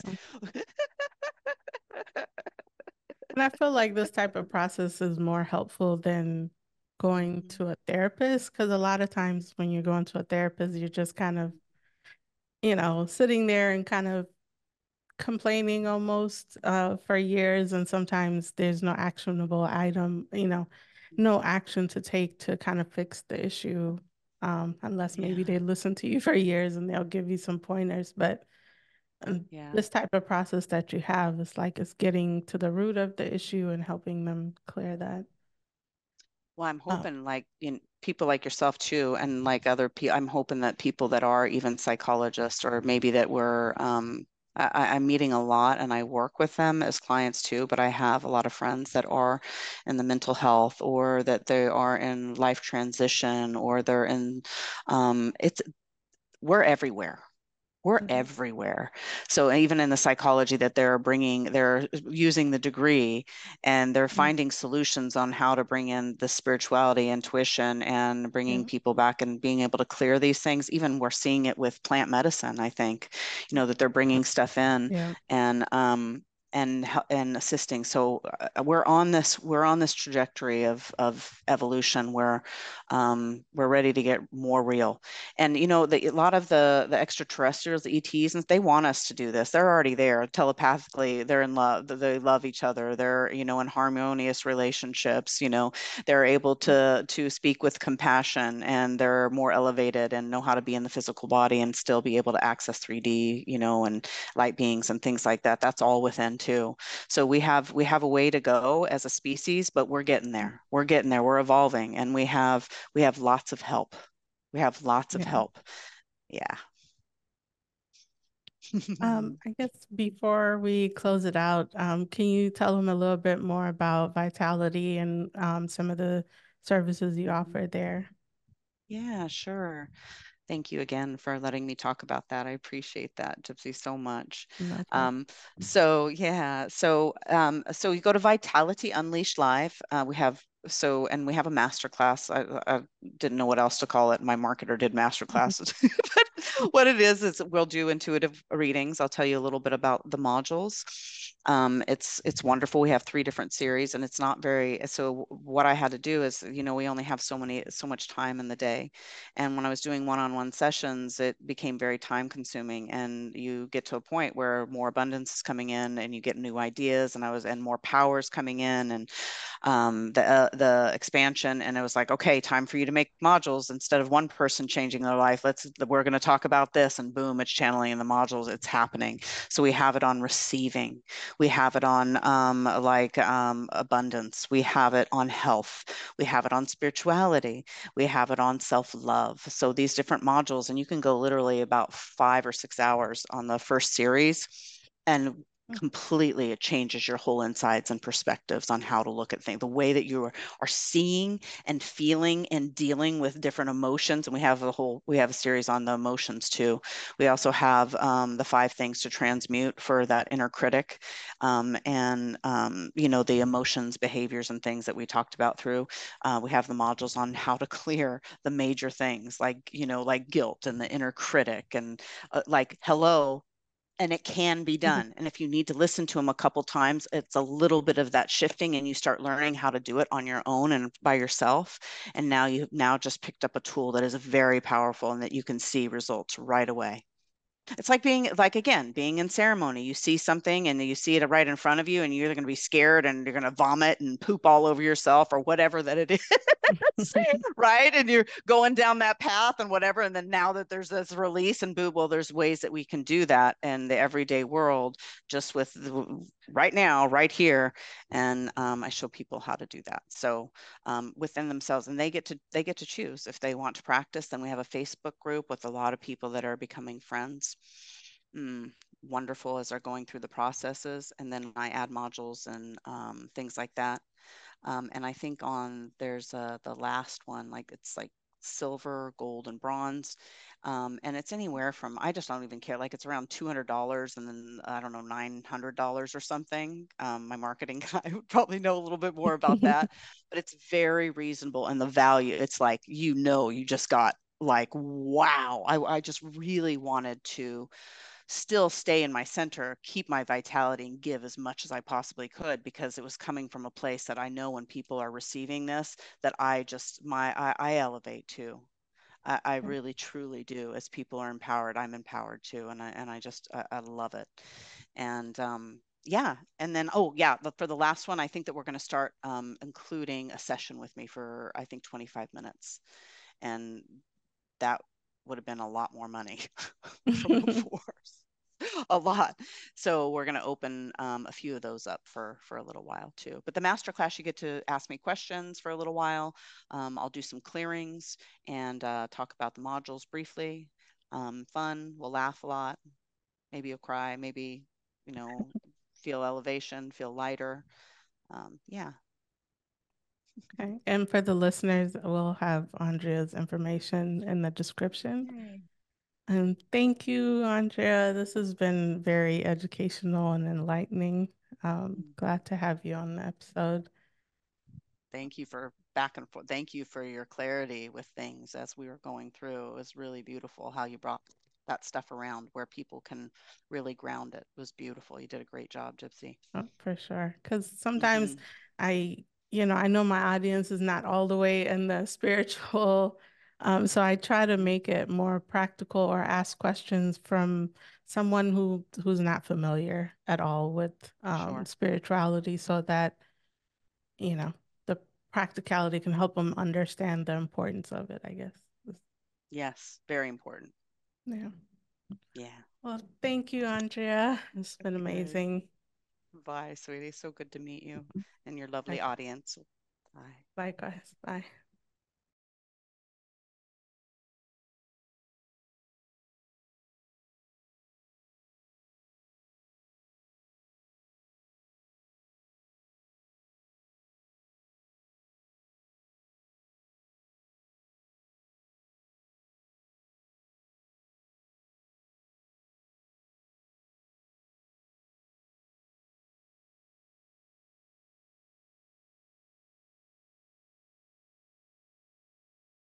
And I feel like this type of process is more helpful than going Mhm. to a therapist, because a lot of times when you're going to a therapist, you're just kind of, you know, sitting there and kind of complaining almost uh, for years, and sometimes there's no actionable item, you know, no action to take to kind of fix the issue, um, unless maybe Yeah. they listen to you for years and they'll give you some pointers. But um, Yeah. this type of process that you have is like it's getting to the root of the issue and helping them clear that. Well, I'm Uh, hoping like in people like yourself too, and like other people, I'm hoping that people that are even psychologists, or maybe that were, um, I, I'm meeting a lot and I work with them as clients too, but I have a lot of friends that are in the mental health, or that they are in life transition, or they're in, um, it's, we're everywhere. We're mhm, everywhere. So even in the psychology that they're bringing, they're using the degree, and they're mhm, finding solutions on how to bring in the spirituality, intuition, and bringing yeah, people back and being able to clear these things. Even we're seeing it with plant medicine, I think, you know, that they're bringing stuff in. yeah, And um, and and assisting. So uh, we're on this we're on this trajectory of of evolution where um, we're ready to get more real. And you know, the, a lot of the the extraterrestrials, the E Ts, and they want us to do this. They're already there telepathically. They're in love. They love each other. They're, you know, in harmonious relationships. You know, they're able to to speak with compassion, and they're more elevated and know how to be in the physical body and still be able to access three D, you know, and light beings and things like that. That's all within too. So we have we have a way to go as a species, but we're getting there. We're getting there. We're evolving, and we have we have lots of help. We have lots of Yeah. help. Yeah. Um, I guess before we close it out, um, can you tell them a little bit more about Vitality and um, some of the services you offer there? Yeah, sure. Thank you again for letting me talk about that. I appreciate that, Gypsy, so much. No problem. Um, so yeah, so um, so you go to Vitality Unleashed Live. Uh, we have so and we have a master class. I, I didn't know what else to call it. My marketer did master classes, but what it is is we'll do intuitive readings. I'll tell you a little bit about the modules. Um, it's it's wonderful. We have three different series, and it's not very. So what I had to do is, you know, we only have so many so much time in the day. And when I was doing one-on-one sessions, it became very time consuming. And you get to a point where more abundance is coming in and you get new ideas, and I was, and more powers coming in, and um, the, uh, the expansion. And it was like, okay, time for you to make modules instead of one person changing their life. Let's, we're going to talk about this, and boom, it's channeling in the modules. It's happening. So we have it on receiving. We have it on um, like um, abundance. We have it on health. We have it on spirituality. We have it on self-love. So these different modules, and you can go literally about five or six hours on the first series, and completely it changes your whole insides and perspectives on how to look at things, the way that you are, are seeing and feeling and dealing with different emotions. And we have a whole we have a series on the emotions too. We also have um, the five things to transmute for that inner critic, um, and um, you know, the emotions, behaviors, and things that we talked about through. Uh, we have the modules on how to clear the major things, like, you know, like guilt and the inner critic, and uh, like hello, and it can be done. And if you need to listen to them a couple times, it's a little bit of that shifting, and you start learning how to do it on your own and by yourself. And now you've now just picked up a tool that is very powerful and that you can see results right away. It's like being like, again, being in ceremony. You see something and you see it right in front of you, and you're either going to be scared and you're going to vomit and poop all over yourself or whatever that it is. Right? And you're going down that path and whatever. And then now that there's this release and boo, well, there's ways that we can do that in the everyday world, just with the, right now, right here. And um, I show people how to do that. So um, within themselves, and they get to they get to choose if they want to practice. Then we have a Facebook group with a lot of people that are becoming friends. Mm, wonderful as they're going through the processes. And then I add modules and um, things like that. Um, and I think on there's uh, the last one, like it's like silver, gold, and bronze. Um, and it's anywhere from, I just don't even care, like it's around two hundred dollars, and then I don't know, nine hundred dollars or something. Um, my marketing guy would probably know a little bit more about that, but it's very reasonable. And the value, it's like, you know, you just got like, wow, I, I just really wanted to still stay in my center, keep my vitality, and give as much as I possibly could, because it was coming from a place that I know when people are receiving this, that I just, my, I, I elevate too. I, I really truly do. As people are empowered, I'm empowered too. And I, and I just, I, I love it. And, um, yeah. And then, oh yeah, but for the last one, I think that we're going to start um, including a session with me for, I think, twenty-five minutes. And that would have been a lot more money from before. A lot. So we're going to open um, a few of those up for for a little while too. But the masterclass, you get to ask me questions for a little while. Um, I'll do some clearings and uh, talk about the modules briefly. Um, fun. We'll laugh a lot. Maybe you'll cry. Maybe, you know, feel elevation, feel lighter. Um, yeah. Okay. And for the listeners, we'll have Andrea's information in the description. Yay. And thank you, Andrea. This has been very educational and enlightening. Um, glad to have you on the episode. Thank you for back and forth. Thank you for your clarity with things as we were going through. It was really beautiful how you brought that stuff around where people can really ground it. It was beautiful. You did a great job, Gypsy. Oh, for sure. Because sometimes Mm-hmm. I, you know, I know my audience is not all the way in the spiritual. Um, so I try to Mm-hmm. make it more practical or ask questions from someone who who's not familiar at all with um, Sure. spirituality so that, you know, the practicality can help them understand the importance of it, I guess. Yes, very important. Yeah. Yeah. Well, thank you, Andrea. It's been Okay. amazing. Bye, sweetie. So good to meet you and your lovely Like, audience. Bye. likewise. Bye.